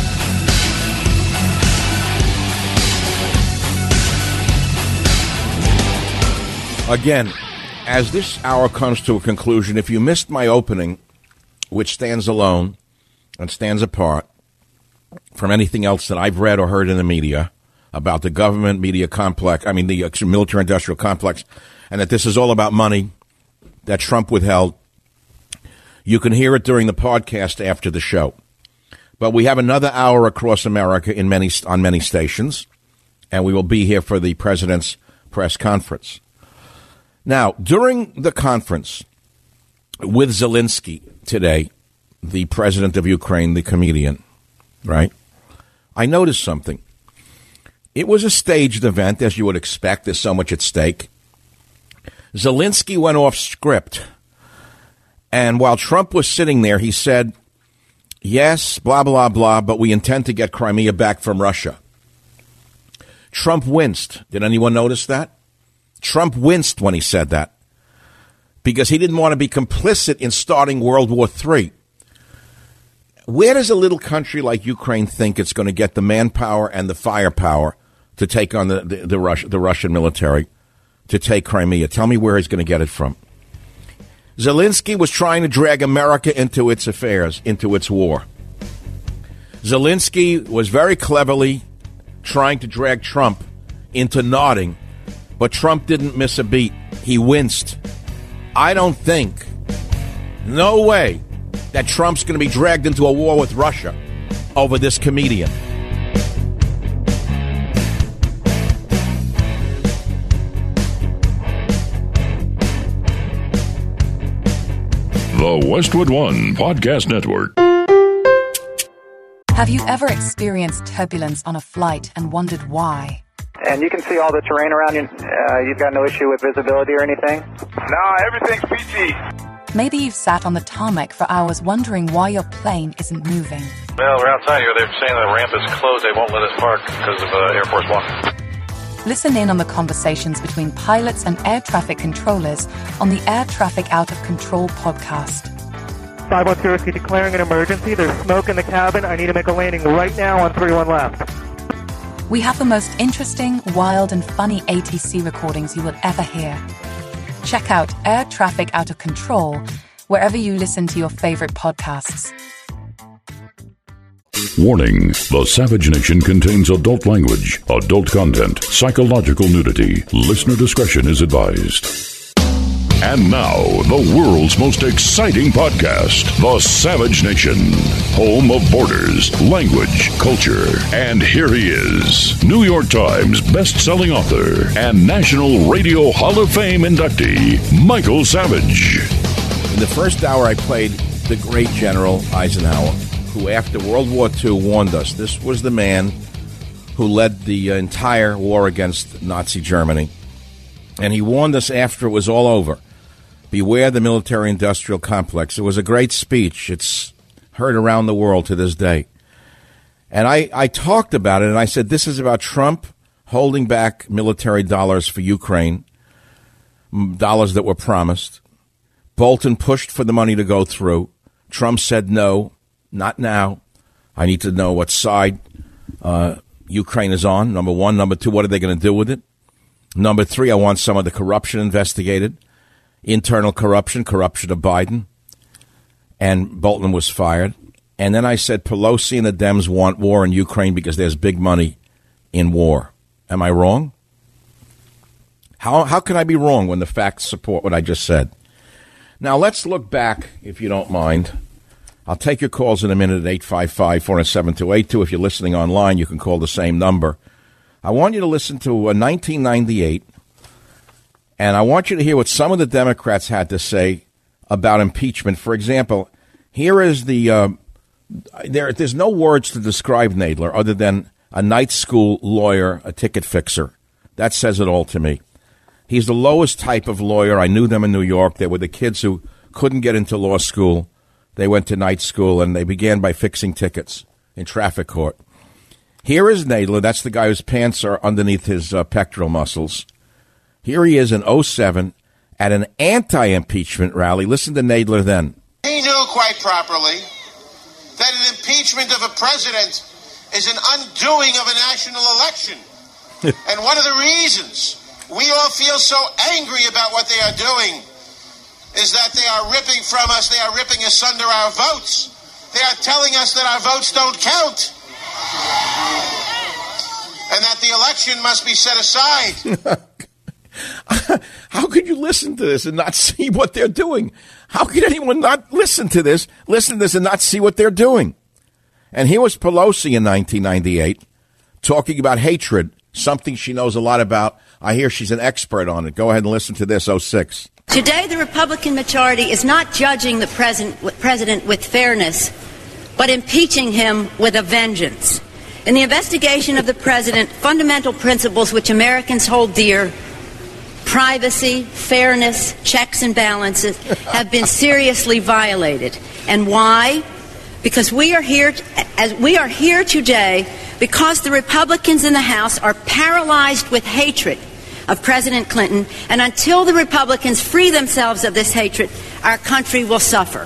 Again, as this hour comes to a conclusion, if you missed my opening, which stands alone and stands apart from anything else that I've read or heard in the media about the government media complex, the military-industrial complex, and that this is all about money that Trump withheld, you can hear it during the podcast after the show. But we have another hour across America on many stations, and we will be here for the president's press conference. Now, during the conference with Zelensky today, the president of Ukraine, the comedian, right, I noticed something. It was a staged event, as you would expect. There's so much at stake. Zelensky went off script. And while Trump was sitting there, he said, yes, blah, blah, blah, but we intend to get Crimea back from Russia. Trump winced. Did anyone notice that? Trump winced when he said that because he didn't want to be complicit in starting World War III. Where does a little country like Ukraine think it's going to get the manpower and the firepower to take on the Russian military to take Crimea? Tell me where he's going to get it from. Zelensky was trying to drag America into its affairs, into its war. Zelensky was very cleverly trying to drag Trump into nodding, but Trump didn't miss a beat. He winced. I don't think, no way, that Trump's going to be dragged into a war with Russia over this comedian.
The Westwood One Podcast Network.
Have you ever experienced turbulence on a flight and wondered why?
And you can see all the terrain around you. You've got no issue with visibility or anything?
No, everything's PG.
Maybe you've sat on the tarmac for hours wondering why your plane isn't moving.
Well, we're outside here. They're saying the ramp is closed. They won't let us park because of Air Force One.
Listen in on the conversations between pilots and air traffic controllers on the Air Traffic Out of Control podcast.
510 declaring an emergency. There's smoke in the cabin. I need to make a landing right now on 31 left.
We have the most interesting, wild, and funny ATC recordings you will ever hear. Check out Air Traffic Out of Control wherever you listen to your favorite podcasts.
Warning, the Savage Nation contains adult language, adult content, psychological nudity. Listener discretion is advised. And now, the world's most exciting podcast, The Savage Nation, home of borders, language, culture. And here he is, New York Times best-selling author and National Radio Hall of Fame inductee, Michael Savage.
In the first hour, I played the great General Eisenhower, who after World War II warned us. This was the man who led the entire war against Nazi Germany. And he warned us after it was all over. Beware the military-industrial complex. It was a great speech. It's heard around the world to this day. And I talked about it, and I said, this is about Trump holding back military dollars for Ukraine, dollars that were promised. Bolton pushed for the money to go through. Trump said, no, not now. I need to know what side Ukraine is on, number one. Number two, what are they going to do with it? Number three, I want some of the corruption investigated, internal corruption of Biden. And Bolton was fired. And then I said Pelosi and the Dems want war in Ukraine because there's big money in war. Am I wrong? How can I be wrong when the facts support what I just said? Now, let's look back, if you don't mind. I'll take your calls in a minute at 855-407-282. If you're listening online, you can call the same number. I want you to listen to 1998, and I want you to hear what some of the Democrats had to say about impeachment. For example, here is the there's no words to describe Nadler other than a night school lawyer, a ticket fixer. That says it all to me. He's the lowest type of lawyer. I knew them in New York. They were the kids who couldn't get into law school. They went to night school, and they began by fixing tickets in traffic court. Here is Nadler. That's the guy whose pants are underneath his pectoral muscles. Here he is in 2007 at an anti-impeachment rally. Listen to Nadler then.
He knew quite properly that an impeachment of a president is an undoing of a national election. And one of the reasons we all feel so angry about what they are doing is that they are ripping from us, they are ripping asunder our votes. They are telling us that our votes don't count. And that the election must be set aside.
How could you listen to this and not see what they're doing? How could anyone not listen to this and not see what they're doing? And here was Pelosi in 1998 talking about hatred, something she knows a lot about. I hear she's an expert on it. Go ahead and listen to this, 06.
Today, the Republican majority is not judging the president with fairness, but impeaching him with a vengeance. In the investigation of the president, fundamental principles which Americans hold dear, privacy, fairness, checks and balances, have been seriously violated. And why? Because we are here today because the Republicans in the House are paralyzed with hatred of President Clinton, and until the Republicans free themselves of this hatred, our country will suffer.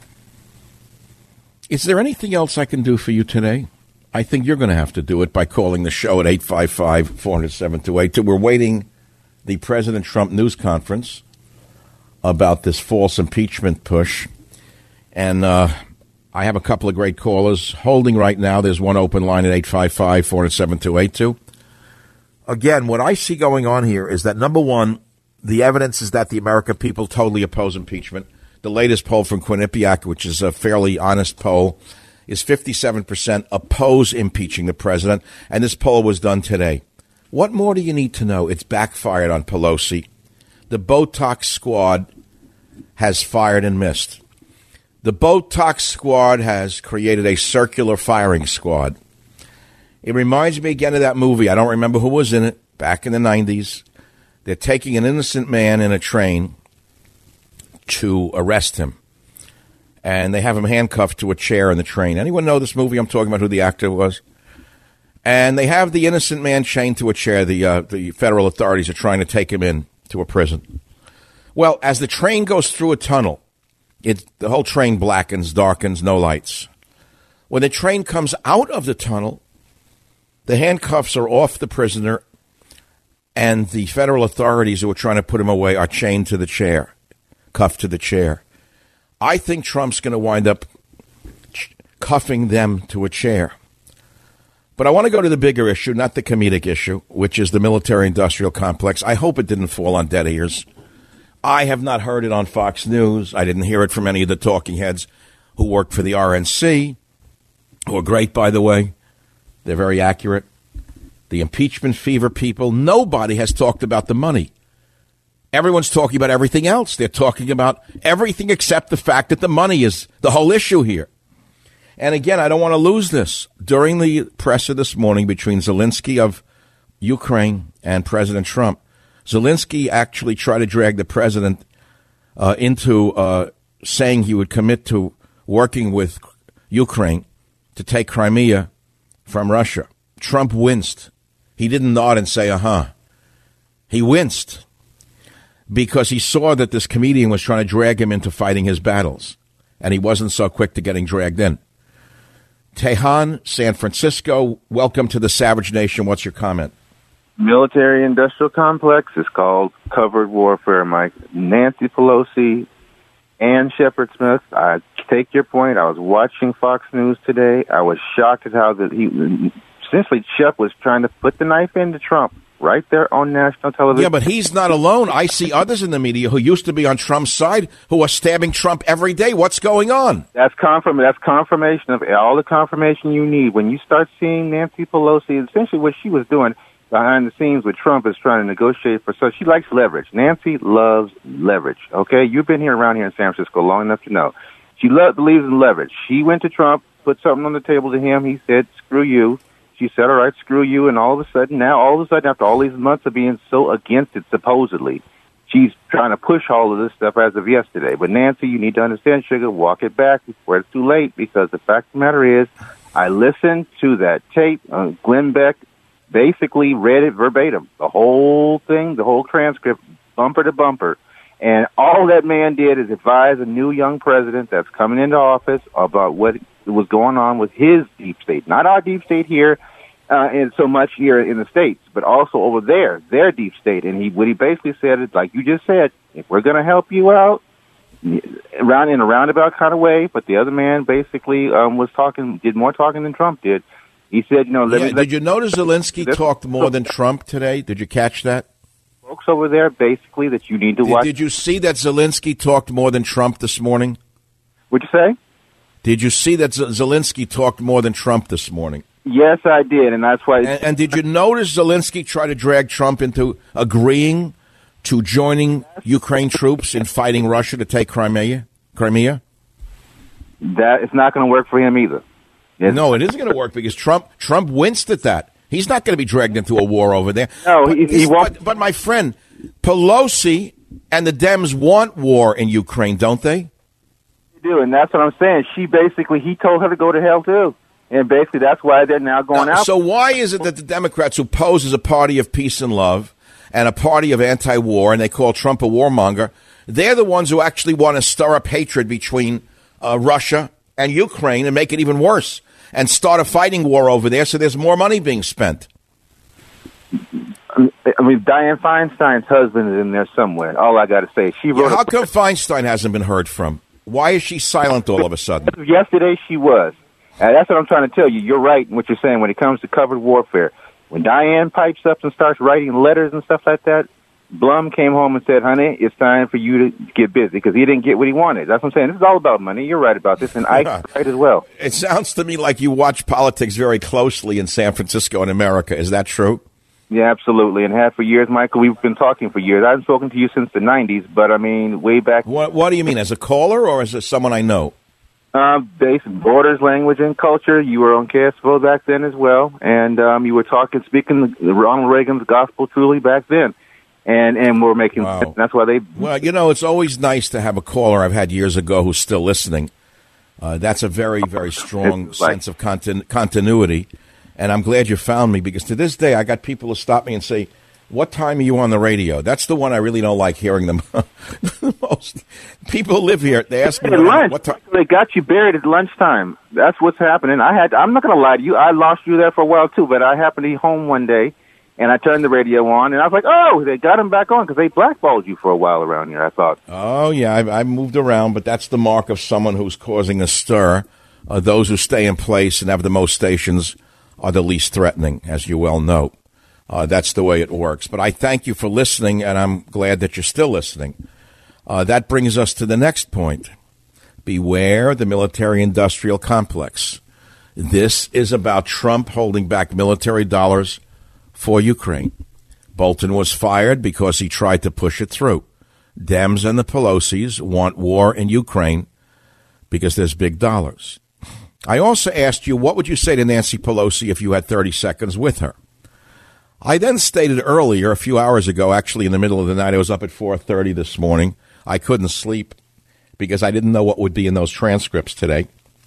Is there anything else I can do for you today? I think you're going to have to do it by calling the show at 855-407-282. We're waiting the President Trump news conference about this false impeachment push. And I have a couple of great callers holding right now. There's one open line at 855-407-282. Again, what I see going on here is that, number one, the evidence is that the American people totally oppose impeachment. The latest poll from Quinnipiac, which is a fairly honest poll, is 57% oppose impeaching the president, and this poll was done today. What more do you need to know? It's backfired on Pelosi. The Botox squad has fired and missed. The Botox squad has created a circular firing squad. It reminds me again of that movie. I don't remember who was in it, back in the 90s. They're taking an innocent man in a train to arrest him. And they have him handcuffed to a chair in the train. Anyone know this movie? I'm talking about who the actor was. And they have the innocent man chained to a chair. The federal authorities are trying to take him in to a prison. Well, as the train goes through a tunnel, the whole train blackens, darkens, no lights. When the train comes out of the tunnel, the handcuffs are off the prisoner, and the federal authorities who are trying to put him away are chained to the chair, cuffed to the chair. I think Trump's going to wind up cuffing them to a chair. But I want to go to the bigger issue, not the comedic issue, which is the military-industrial complex. I hope it didn't fall on dead ears. I have not heard it on Fox News. I didn't hear it from any of the talking heads who work for the RNC, who are great, by the way. They're very accurate. The impeachment fever people, nobody has talked about the money. Everyone's talking about everything else. They're talking about everything except the fact that the money is the whole issue here. And again, I don't want to lose this. During the presser this morning between Zelensky of Ukraine and President Trump, Zelensky actually tried to drag the president into saying he would commit to working with Ukraine to take Crimea from Russia. Trump winced. He didn't nod and say, He winced because he saw that this comedian was trying to drag him into fighting his battles, and he wasn't so quick to getting dragged in. Tejan, San Francisco, welcome to the Savage Nation. What's your comment?
Military-industrial complex is called covert warfare, Mike. Nancy Pelosi and Shepard Smith, I take your point. I was watching Fox News today. I was shocked at how essentially Shep was trying to put the knife into Trump right there on national television.
Yeah, but he's not alone. I see others in the media who used to be on Trump's side who are stabbing Trump every day. What's going on?
That's confirmation of all the confirmation you need. When you start seeing Nancy Pelosi, essentially what she was doing behind the scenes with Trump is trying to negotiate for, so she likes leverage. Nancy loves leverage, okay? You've been here around here in San Francisco long enough to know. She believes in leverage. She went to Trump, put something on the table to him. He said, screw you. She said, all right, screw you. And all of a sudden, after all these months of being so against it, supposedly, she's trying to push all of this stuff as of yesterday. But Nancy, you need to understand, sugar, walk it back before it's too late, because the fact of the matter is, I listened to that tape. Glenn Beck basically read it verbatim, the whole thing, the whole transcript, bumper to bumper. And all that man did is advise a new young president that's coming into office about what was going on with his deep state, not our deep state here, and so much here in the States, but also over there, their deep state. And what he basically said is, like you just said, if we're going to help you out, in a roundabout kind of way, but the other man basically did more talking than Trump did. He said, did you notice Zelensky
talked more than Trump today? Did you catch that?
Folks over there, basically, that you need to watch.
Did you see that Zelensky talked more than Trump this morning?
What'd you say?
Did you see that Zelensky talked more than Trump this morning?
Yes, I did, and that's why.
And did you notice Zelensky try to drag Trump into agreeing to joining Ukraine troops in fighting Russia to take Crimea?
That it's not going to work for him either.
No, it isn't going to work because Trump winced at that. He's not going to be dragged into a war over there.
No, he won't.
But my friend, Pelosi and the Dems want war in Ukraine, don't they?
They do, and that's what I'm saying. He told her to go to hell too. And basically that's why they're now going out.
So why is it that the Democrats, who pose as a party of peace and love and a party of anti-war, and they call Trump a warmonger, they're the ones who actually want to stir up hatred between Russia and Ukraine and make it even worse and start a fighting war over there so there's more money being spent?
I mean, Dianne Feinstein's husband is in there somewhere. All I got to say, she wrote.
How come Feinstein hasn't been heard from? Why is she silent all of a sudden?
Yesterday she was. That's what I'm trying to tell you. You're right in what you're saying when it comes to covert warfare. When Dianne pipes up and starts writing letters and stuff like that, Blum came home and said, honey, it's time for you to get busy, because he didn't get what he wanted. That's what I'm saying. This is all about money. You're right about this, and Ike's right as well.
It sounds to me like you watch politics very closely in San Francisco and America. Is that true?
Yeah, absolutely. And have for years, Michael. We've been talking for years. I haven't spoken to you since the 90s, but I mean, way back.
What do you mean, as a caller or as someone I know?
Based borders, language, and culture. You were on KSFO back then as well, and you were speaking Ronald Reagan's gospel truly back then, and we're making. Wow. That's why they.
Well, it's always nice to have a caller I've had years ago who's still listening. That's a very, very strong sense of continuity, and I'm glad you found me, because to this day I got people who stop me and say, what time are you on the radio? That's the one I really don't like hearing them the most. People live here. They ask me
what time. They got you buried at lunchtime. That's what's happening. I'm not going to lie to you. I lost you there for a while, too, but I happened to be home one day, and I turned the radio on, and I was like, oh, they got him back on because they blackballed you for a while around here, I thought.
Oh, yeah, I moved around, but that's the mark of someone who's causing a stir. Those who stay in place and have the most stations are the least threatening, as you well know. That's the way it works. But I thank you for listening, and I'm glad that you're still listening. That brings us to the next point. Beware the military-industrial complex. This is about Trump holding back military dollars for Ukraine. Bolton was fired because he tried to push it through. Dems and the Pelosi's want war in Ukraine because there's big dollars. I also asked you, what would you say to Nancy Pelosi if you had 30 seconds with her? I then stated earlier, a few hours ago, actually in the middle of the night, I was up at 4:30 this morning. I couldn't sleep because I didn't know what would be in those transcripts today.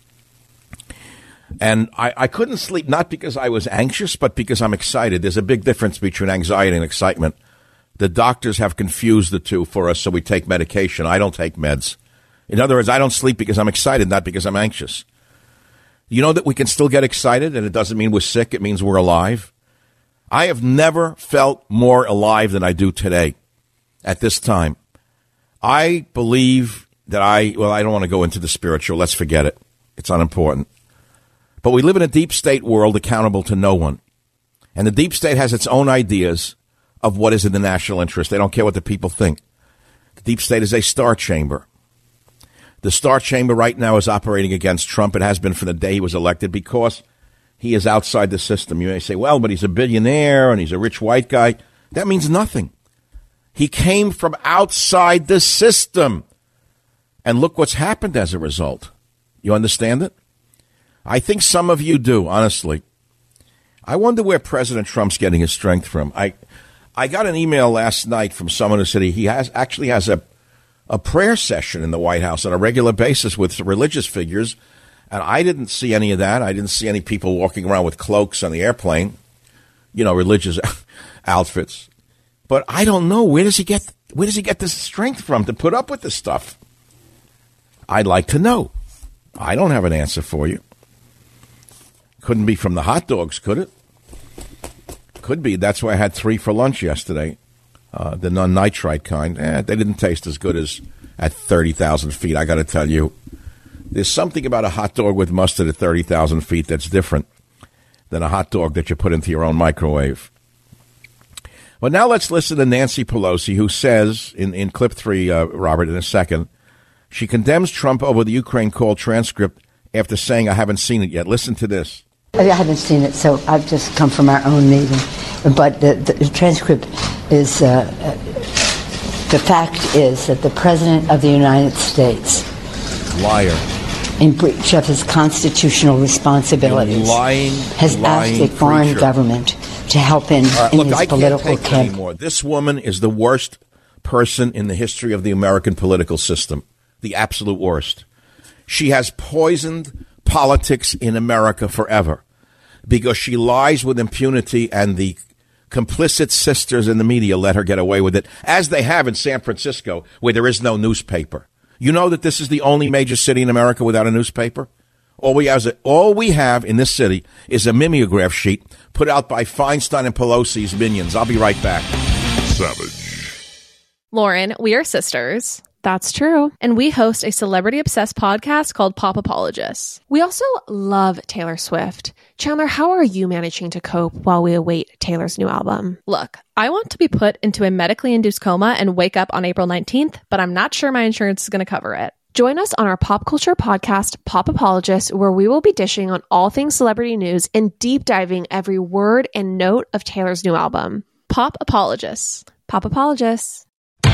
And I couldn't sleep not because I was anxious, but because I'm excited. There's a big difference between anxiety and excitement. The doctors have confused the two for us, so we take medication. I don't take meds. In other words, I don't sleep because I'm excited, not because I'm anxious. You know that we can still get excited, and it doesn't mean we're sick. It means we're alive. I have never felt more alive than I do today at this time. I believe that I don't want to go into the spiritual. Let's forget it. It's unimportant. But we live in a deep state world accountable to no one. And the deep state has its own ideas of what is in the national interest. They don't care what the people think. The deep state is a star chamber. The star chamber right now is operating against Trump. It has been from the day he was elected because he is outside the system. You may say, well, but he's a billionaire and he's a rich white guy. That means nothing. He came from outside the system. And look what's happened as a result. You understand it? I think some of you do, honestly. I wonder where President Trump's getting his strength from. I got an email last night from someone who said he actually has a prayer session in the White House on a regular basis with religious figures, and I didn't see any of that. I didn't see any people walking around with cloaks on the airplane, religious outfits. But I don't know, where does he get this strength from to put up with this stuff? I'd like to know. I don't have an answer for you. Couldn't be from the hot dogs, could it? Could be. That's why I had 3 for lunch yesterday, the non-nitrite kind. They didn't taste as good as at 30,000 feet, I got to tell you. There's something about a hot dog with mustard at 30,000 feet that's different than a hot dog that you put into your own microwave. Well, now let's listen to Nancy Pelosi, who says, in clip 3, Robert, in a second, she condemns Trump over the Ukraine call transcript after saying, I haven't seen it yet. Listen to this.
I haven't seen it, so I've just come from our own meeting. But the transcript is, the fact is that the President of the United States,
liar,
in breach of his constitutional responsibilities, has asked a foreign government to help in his political campaign.
This woman is the worst person in the history of the American political system, the absolute worst. She has poisoned politics in America forever because she lies with impunity, and the complicit sisters in the media let her get away with it, as they have in San Francisco, where there is no newspaper. You know that this is the only major city in America without a newspaper? All we have in this city is a mimeograph sheet put out by Feinstein and Pelosi's minions. I'll be right back.
Savage. Lauren, we are sisters. That's true. And we host a celebrity-obsessed podcast called Pop Apologists. We also love Taylor Swift. Chandler, how are you managing to cope while we await Taylor's new album? Look, I want to be put into a medically induced coma and wake up on April 19th, but I'm not sure my insurance is going to cover it. Join us on our pop culture podcast, Pop Apologists, where we will be dishing on all things celebrity news and deep diving every word and note of Taylor's new album. Pop Apologists. Pop Apologists.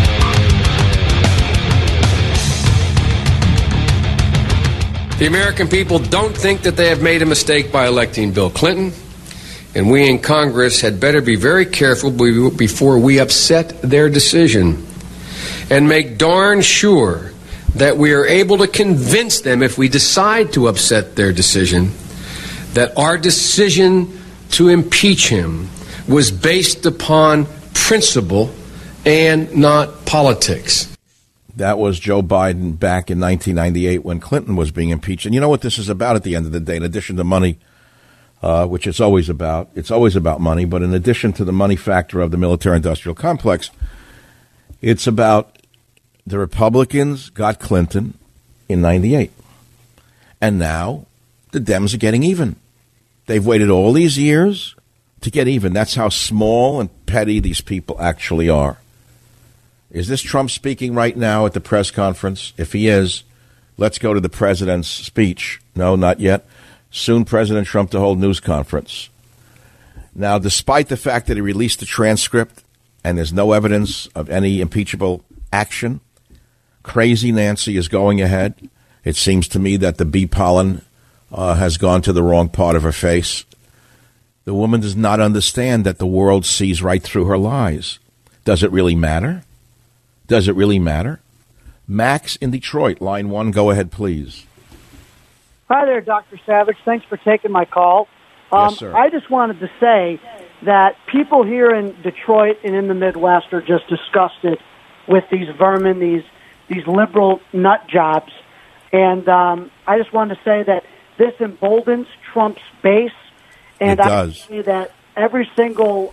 The American people don't think that they have made a mistake by electing Bill Clinton, and we in Congress had better be very careful before we upset their decision and make darn sure that we are able to convince them, if we decide to upset their decision, that our decision to impeach him was based upon principle and not politics.
That was Joe Biden back in 1998 when Clinton was being impeached. And you know what this is about at the end of the day, in addition to money, which it's always about. It's always about money. But in addition to the money factor of the military-industrial complex, it's about the Republicans got Clinton in 98. And now the Dems are getting even. They've waited all these years to get even. That's how small and petty these people actually are. Is this Trump speaking right now at the press conference? If he is, let's go to the president's speech. No, not yet. Soon President Trump to hold news conference. Now, despite the fact that he released the transcript and there's no evidence of any impeachable action, crazy Nancy is going ahead. It seems to me that the bee pollen has gone to the wrong part of her face. The woman does not understand that the world sees right through her lies. Does it really matter? Does it really matter? Max in Detroit, line 1, go ahead, please.
Hi there, Dr. Savage. Thanks for taking my call.
Yes, sir.
I just wanted to say that people here in Detroit and in the Midwest are just disgusted with these vermin, these liberal nut jobs. And I just wanted to say that this emboldens Trump's base. And
it does.
I say that every single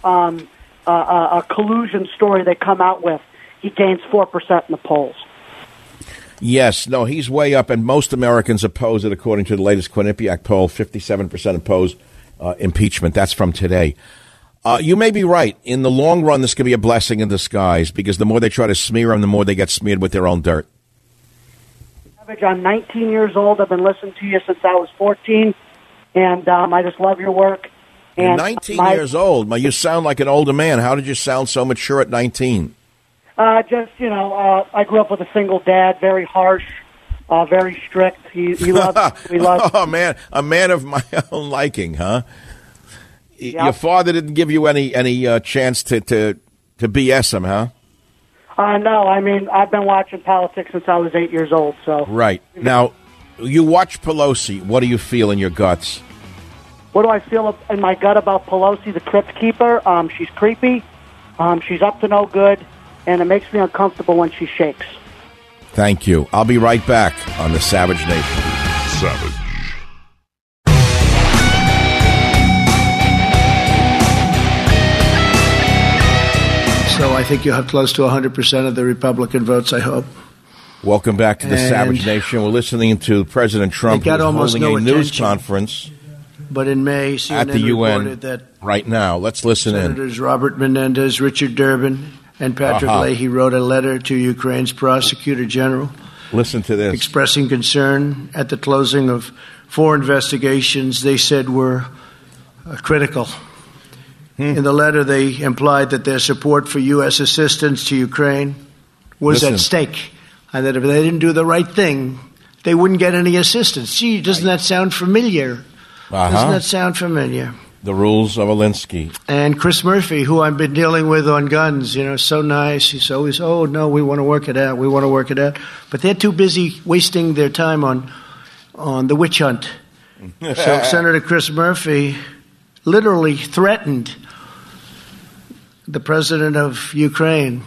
collusion story they come out with, he gains 4% in the polls.
Yes, no, he's way up, and most Americans oppose it, according to the latest Quinnipiac poll. 57% oppose impeachment. That's from today. You may be right. In the long run, this could be a blessing in disguise, because the more they try to smear him, the more they get smeared with their own dirt.
I'm 19 years old. I've been listening to you since I was 14, and I just love your work.
You're 19 years old. You sound like an older man. How did you sound so mature at 19?
I grew up with a single dad, very harsh, very strict. He loved. We loved.
Oh man, a man of my own liking, huh?
Yep.
Your father didn't give you any chance to BS him, huh?
No, I mean, I've been watching politics since I was 8 years old. So
right now, you watch Pelosi. What do you feel in your guts?
What do I feel in my gut about Pelosi, the Crypt Keeper? She's creepy. She's up to no good. And it makes me uncomfortable when she shakes.
Thank you. I'll be right back on the Savage Nation.
Savage.
So I think you'll have close to 100% of the Republican votes, I hope.
Welcome back to the Savage Nation. We're listening to President Trump, who's holding a news conference.
But in May, CNN
at the UN
reported that
right now. Let's listen
Senators Robert Menendez, Richard Durbin, and Patrick Leahy wrote a letter to Ukraine's prosecutor general.
Listen to this.
Expressing concern at the closing of 4 investigations they said were critical. In the letter, they implied that their support for U.S. assistance to Ukraine was at stake, and that if they didn't do the right thing, they wouldn't get any assistance. Gee, doesn't that sound familiar? Doesn't that sound familiar?
The rules of Alinsky.
And Chris Murphy, who I've been dealing with on guns, so nice. He's always, oh, no, we want to work it out. We want to work it out. But they're too busy wasting their time on the witch hunt. So Senator Chris Murphy literally threatened the president of Ukraine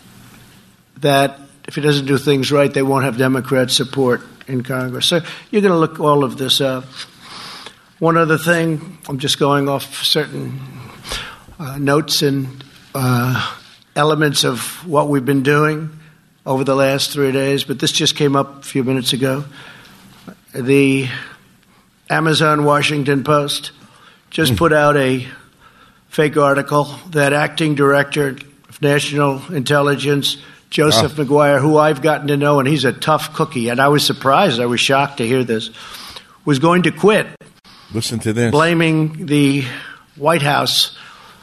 that if he doesn't do things right, they won't have Democrat support in Congress. So you're going to look all of this up. One other thing, I'm just going off certain notes and elements of what we've been doing over the last 3 days, but this just came up a few minutes ago. The Amazon Washington Post just put out a fake article that acting director of national intelligence, Joseph McGuire, who I've gotten to know, and he's a tough cookie, and I was surprised, I was shocked to hear this, was going to quit.
Listen to this.
Blaming the White House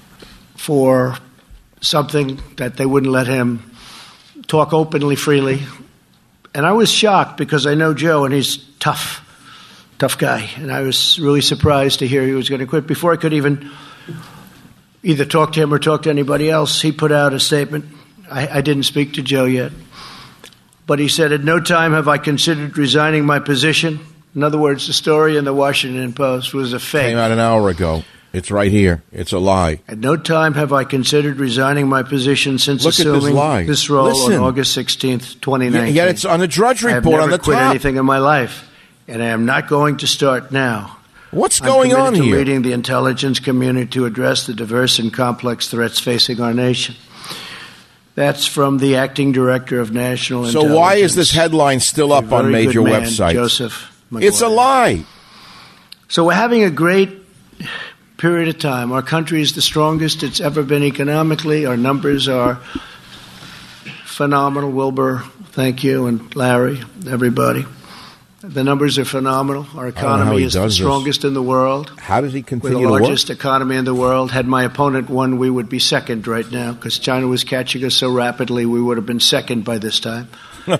for something that they wouldn't let him talk openly, freely. And I was shocked because I know Joe, and he's tough guy. And I was really surprised to hear he was going to quit. Before I could even either talk to him or talk to anybody else, he put out a statement. I didn't speak to Joe yet. But he said, at no time have I considered resigning my position. In other words, the story in the Washington Post was a fake.
Came out an hour ago. It's right here. It's a lie.
At no time have I considered resigning my position since assuming this role on August 16th, 2019.
Yet it's on the Drudge Report on the top.
I have never quit anything in my life, and I am not going to start now.
What's going on here?
I'm committed to leading the intelligence community to address the diverse and complex threats facing our nation. That's from the acting director of national intelligence.
So why is this headline still up on major websites?
Joseph McGuire.
It's a lie.
So we're having a great period of time. Our country is the strongest it's ever been economically. Our numbers are phenomenal, Wilbur. Thank you, and Larry, everybody. The numbers are phenomenal. Our economy is the strongest in the world.
How does he continue to
We're
work?
the largest economy in the world. Had my opponent won, we would be second right now because China was catching us so rapidly, we would have been second by this time.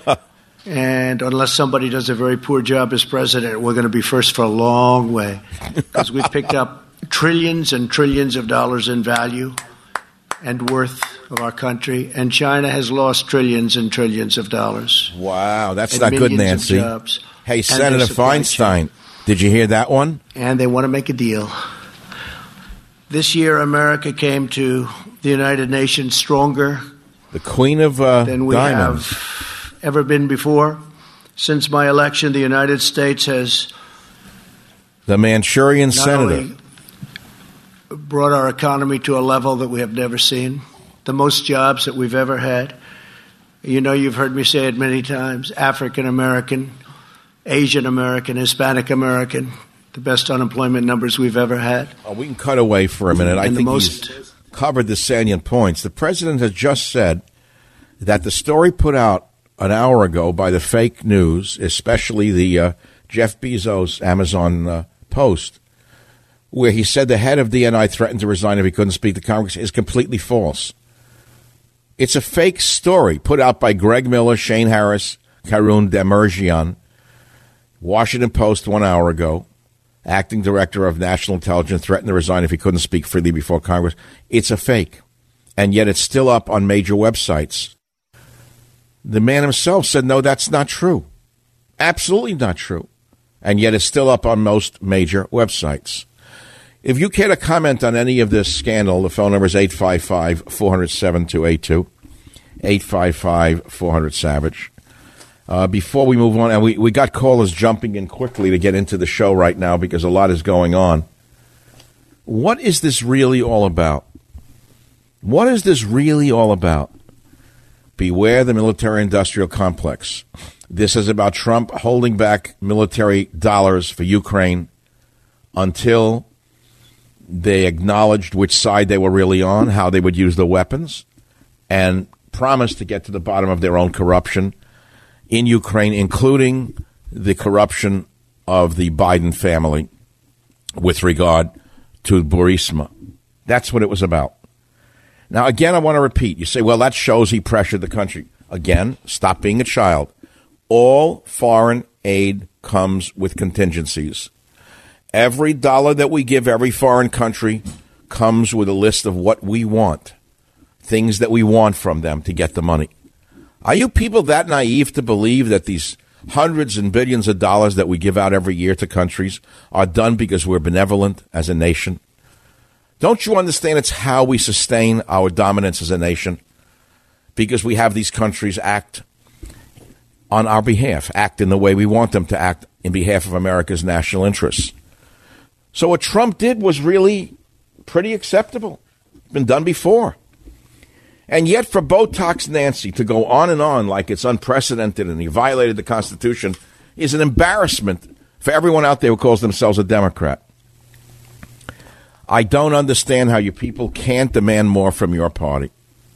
And unless somebody does a very poor job as president, we're going to be first for a long way because we've picked up trillions and trillions of dollars in value and worth of our country, and China has lost trillions and trillions of dollars.
Wow, that's not good, Nancy. Hey, Senator Feinstein, did you hear that one?
And they want to make a deal. This year, America came to the United Nations stronger
the Queen of
than we
Diamonds.
have ever been before. Since my election, the United States has
the Manchurian
not
senator
only brought our economy to a level that we have never seen, the most jobs that we've ever had. You know, you've heard me say it many times, African American, Asian American, Hispanic American, the best unemployment numbers we've ever had.
Oh, we can cut away for a minute. I think he's covered the salient points. The president has just said that the story put out an hour ago by the fake news, especially the Jeff Bezos Amazon post, where he said the head of DNI threatened to resign if he couldn't speak to Congress, is completely false. It's a fake story put out by Greg Miller, Shane Harris, Karun Demirjian, Washington Post 1 hour ago. Acting director of national intelligence threatened to resign if he couldn't speak freely before Congress. It's a fake, and yet it's still up on major websites. The man himself said, no, that's not true. Absolutely not true. And yet it's still up on most major websites. If you care to comment on any of this scandal, the phone number is 855-400-7282, 855-400-SAVAGE. Before we move on, and we got callers jumping in quickly to get into the show right now because a lot is going on. What is this really all about? What is this really all about? Beware the military-industrial complex. This is about Trump holding back military dollars for Ukraine until they acknowledged which side they were really on, how they would use the weapons, and promised to get to the bottom of their own corruption in Ukraine, including the corruption of the Biden family with regard to Burisma. That's what it was about. Now, again, I want to repeat. You say, well, that shows he pressured the country. Again, stop being a child. All foreign aid comes with contingencies. Every dollar that we give every foreign country comes with a list of what we want, things that we want from them to get the money. Are you people that naive to believe that these hundreds and billions of dollars that we give out every year to countries are done because we're benevolent as a nation? Don't you understand it's how we sustain our dominance as a nation? Because we have these countries act on our behalf, act in the way we want them to act in behalf of America's national interests. So what Trump did was really pretty acceptable. It's been done before. And yet for Botox Nancy to go on and on like it's unprecedented and he violated the Constitution is an embarrassment for everyone out there who calls themselves a Democrat. I don't understand how you people can't demand more from your party.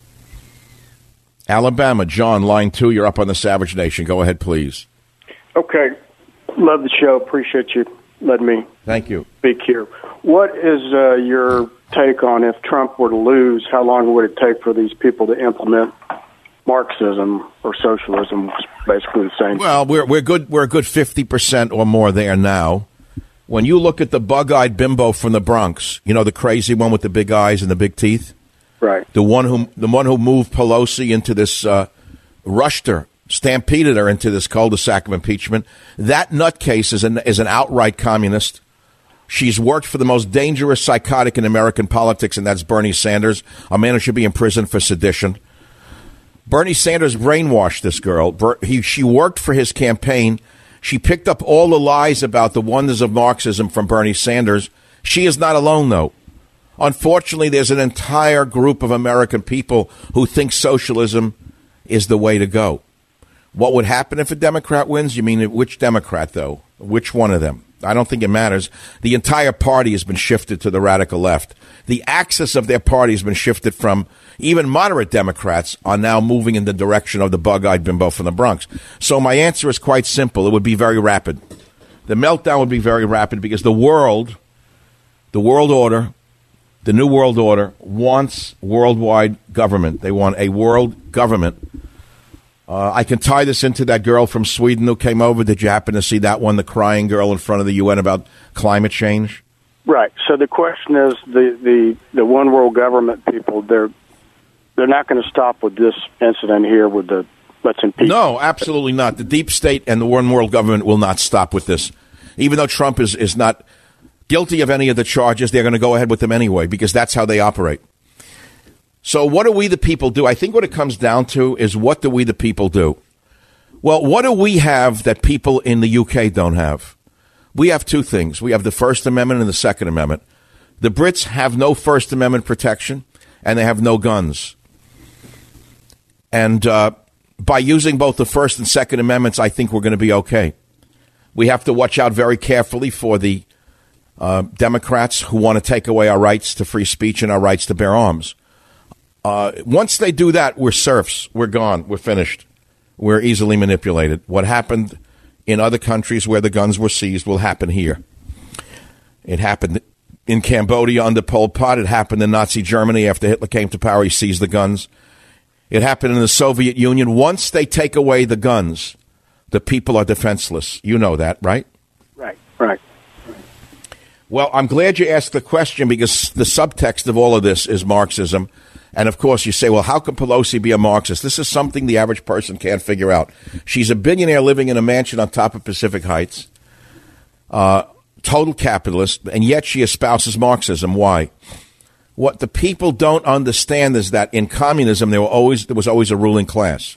Alabama, John, line 2, you're up on the Savage Nation. Go ahead, please.
Okay. Love the show. Appreciate you letting me
Thank you.
speak here. What is your take on if Trump were to lose, how long would it take for these people to implement Marxism or socialism? It's basically the same.
Well, we're a good 50% or more there now. When you look at the bug-eyed bimbo from the Bronx, you know, the crazy one with the big eyes and the big teeth?
Right.
The one who moved Pelosi into this, rushed her, stampeded her into this cul-de-sac of impeachment. That nutcase is an outright communist. She's worked for the most dangerous psychotic in American politics, and that's Bernie Sanders, a man who should be in prison for sedition. Bernie Sanders brainwashed this girl. She worked for his campaign. She picked up all the lies about the wonders of Marxism from Bernie Sanders. She is not alone, though. Unfortunately, there's an entire group of American people who think socialism is the way to go. What would happen if a Democrat wins? You mean which Democrat, though? Which one of them? I don't think it matters. The entire party has been shifted to the radical left. The axis of their party has been shifted from even moderate Democrats are now moving in the direction of the bug-eyed bimbo from the Bronx. So my answer is quite simple. It would be very rapid. The meltdown would be very rapid because the world order, the new world order, wants worldwide government. They want a world government. I can tie this into that girl from Sweden who came over. Did you happen to see that one, the crying girl in front of the UN about climate change?
Right. So the question is, the one world government people, they're not going to stop with this incident here with the let's impeach.
No, absolutely not. The deep state and the one world government will not stop with this. Even though Trump is not guilty of any of the charges, they're going to go ahead with them anyway because that's how they operate. So what do we the people do? I think what it comes down to is what do we the people do? Well, what do we have that people in the UK don't have? We have two things. We have the First Amendment and the Second Amendment. The Brits have no First Amendment protection, and they have no guns. And by using both the First and Second Amendments, I think we're going to be okay. We have to watch out very carefully for the Democrats who want to take away our rights to free speech and our rights to bear arms. Once they do that, we're serfs. We're gone. We're finished. We're easily manipulated. What happened in other countries where the guns were seized will happen here. It happened in Cambodia under Pol Pot. It happened in Nazi Germany after Hitler came to power. He seized the guns. It happened in the Soviet Union. Once they take away the guns, the people are defenseless. You know that, right?
Right.
Well, I'm glad you asked the question because the subtext of all of this is Marxism. And, of course, you say, well, how can Pelosi be a Marxist? This is something the average person can't figure out. She's a billionaire living in a mansion on top of Pacific Heights, total capitalist, and yet she espouses Marxism. Why? What the people don't understand is that in communism there was always a ruling class.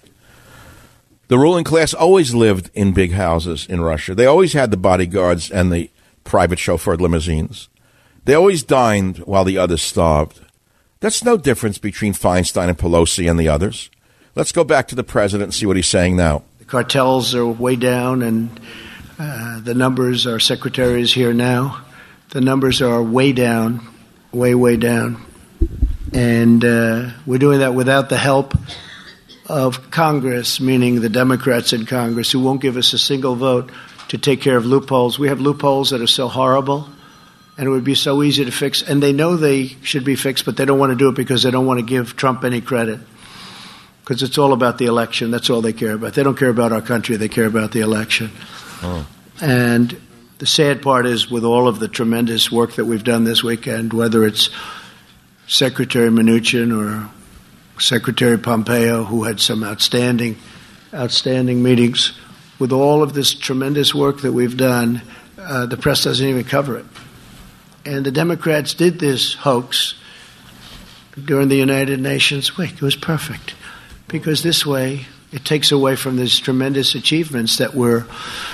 The ruling class always lived in big houses in Russia. They always had the bodyguards and the private chauffeured limousines. They always dined while the others starved. That's no difference between Feinstein and Pelosi and the others. Let's go back to the president and see what he's saying now.
The cartels are way down, and the numbers, our secretary is here now. The numbers are way down, way down. And we're doing that without the help of Congress, meaning the Democrats in Congress, who won't give us a single vote to take care of loopholes. We have loopholes that are so horrible. And it would be so easy to fix. And they know they should be fixed, but they don't want to do it because they don't want to give Trump any credit. Because it's all about the election. That's all they care about. They don't care about our country. They care about the election. Oh. And the sad part is with all of the tremendous work that we've done this weekend, whether it's Secretary Mnuchin or Secretary Pompeo, who had some outstanding meetings, with all of this tremendous work that we've done, the press doesn't even cover it. And the Democrats did this hoax during the United Nations week. It was perfect. Because this way, it takes away from these tremendous achievements that we're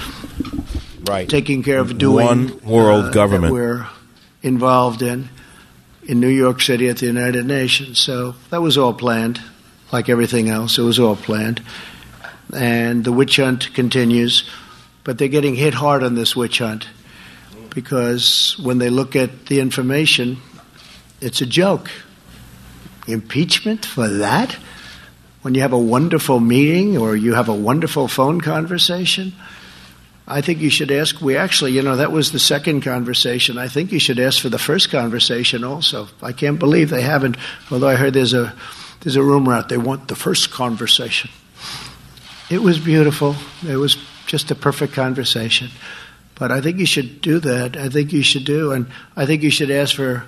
taking care of doing.
One world government.
That we're involved in New York City at the United Nations. So that was all planned, like everything else. It was all planned. And the witch hunt continues. But they're getting hit hard on this witch hunt. Because when they look at the information, it's a joke. Impeachment for that? When you have a wonderful meeting or you have a wonderful phone conversation? I think you should ask. That was the second conversation. I think you should ask for the first conversation also. I can't believe they haven't, although I heard there's a rumor out they want the first conversation. It was beautiful. It was just a perfect conversation. But I think you should do that. I think you should ask for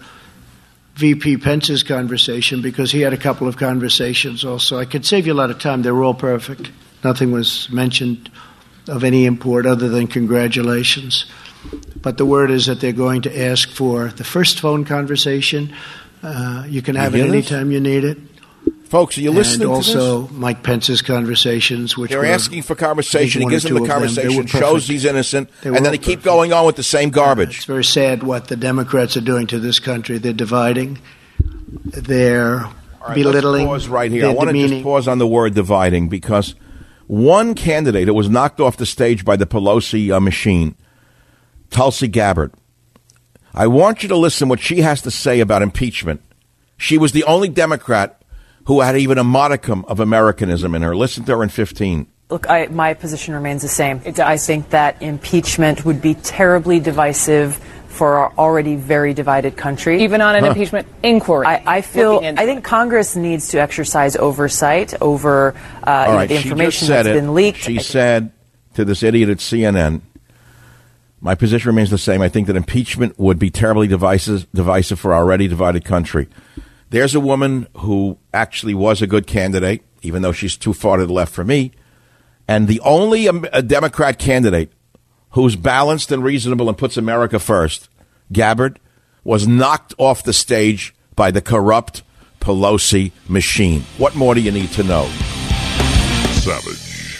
VP Pence's conversation because he had a couple of conversations also. I could save you a lot of time. They were all perfect. Nothing was mentioned of any import other than congratulations. But the word is that they're going to ask for the first phone conversation. You can have it anytime you need it.
Folks, are you listening
to this? And also Mike Pence's conversations, which
they're asking for conversation. He gives them the conversation, shows he's innocent, and then they keep going on with the same garbage.
It's very sad what the Democrats are doing to this country. They're dividing. They're belittling.
Let's pause right here. I want to just pause on the word dividing because one candidate who was knocked off the stage by the Pelosi machine Tulsi Gabbard. I want you to listen what she has to say about impeachment. She was the only Democrat who had even a modicum of Americanism in her. Listen to her in 15.
Look, my position remains the same. I think that impeachment would be terribly divisive for our already very divided country.
Even on an impeachment inquiry.
I think Congress needs to exercise oversight over the information that's been leaked.
She said to this idiot at CNN, my position remains the same. I think that impeachment would be terribly divisive for our already divided country. There's a woman who actually was a good candidate, even though she's too far to the left for me. And the only Democrat candidate who's balanced and reasonable and puts America first, Gabbard, was knocked off the stage by the corrupt Pelosi machine. What more do you need to know?
Savage.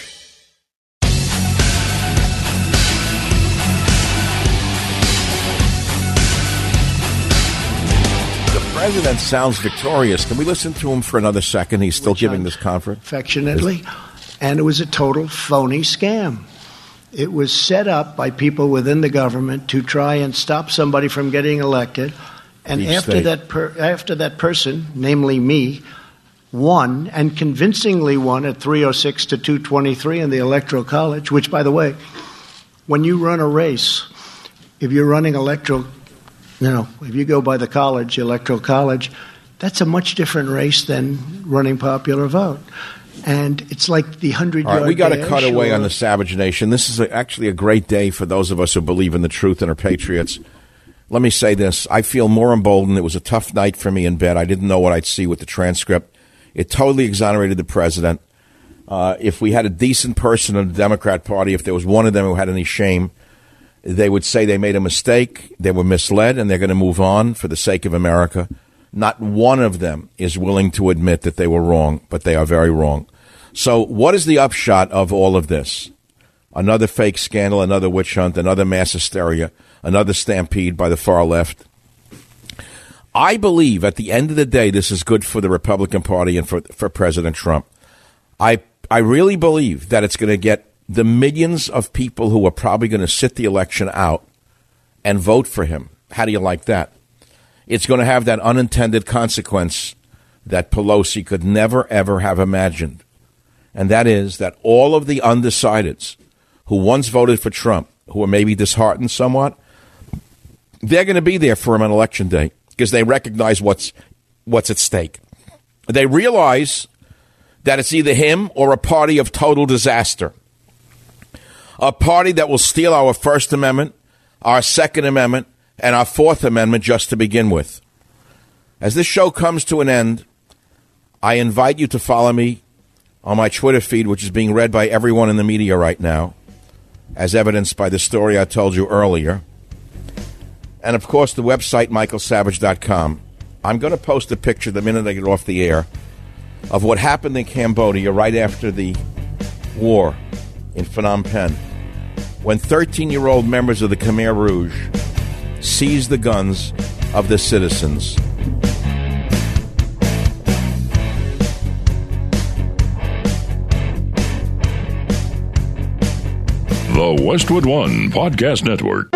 The president sounds victorious. Can we listen to him for another second? He's still giving this conference.
Affectionately. And it was a total phony scam. It was set up by people within the government to try and stop somebody from getting elected. And after that person, namely me, won, and convincingly won at 306 to 223 in the Electoral College, which, by the way, when you run a race, if you're running if you go by the college, Electoral College, that's a much different race than running popular vote. And it's like the 100-yard
All right, we got to cut away
or...
on the Savage Nation. This is actually a great day for those of us who believe in the truth and are patriots. Let me say this. I feel more emboldened. It was a tough night for me in bed. I didn't know what I'd see with the transcript. It totally exonerated the president. If we had a decent person in the Democrat Party, if there was one of them who had any shame, they would say they made a mistake, they were misled, and they're going to move on for the sake of America. Not one of them is willing to admit that they were wrong, but they are very wrong. So what is the upshot of all of this? Another fake scandal, another witch hunt, another mass hysteria, another stampede by the far left. I believe at the end of the day, this is good for the Republican Party and for President Trump. I really believe that it's going to get the millions of people who are probably going to sit the election out and vote for him. How do you like that? It's going to have that unintended consequence that Pelosi could never, ever have imagined. And that is that all of the undecideds who once voted for Trump, who are maybe disheartened somewhat, they're going to be there for him on Election Day because they recognize what's at stake. They realize that it's either him or a party of total disaster. A party that will steal our First Amendment, our Second Amendment, and our Fourth Amendment just to begin with. As this show comes to an end, I invite you to follow me on my Twitter feed, which is being read by everyone in the media right now, as evidenced by the story I told you earlier. And, of course, the website, michaelsavage.com. I'm going to post a picture the minute I get off the air of what happened in Cambodia right after the war in Phnom Penh, when 13-year-old members of the Khmer Rouge seized the guns of the citizens.
The Westwood One Podcast Network.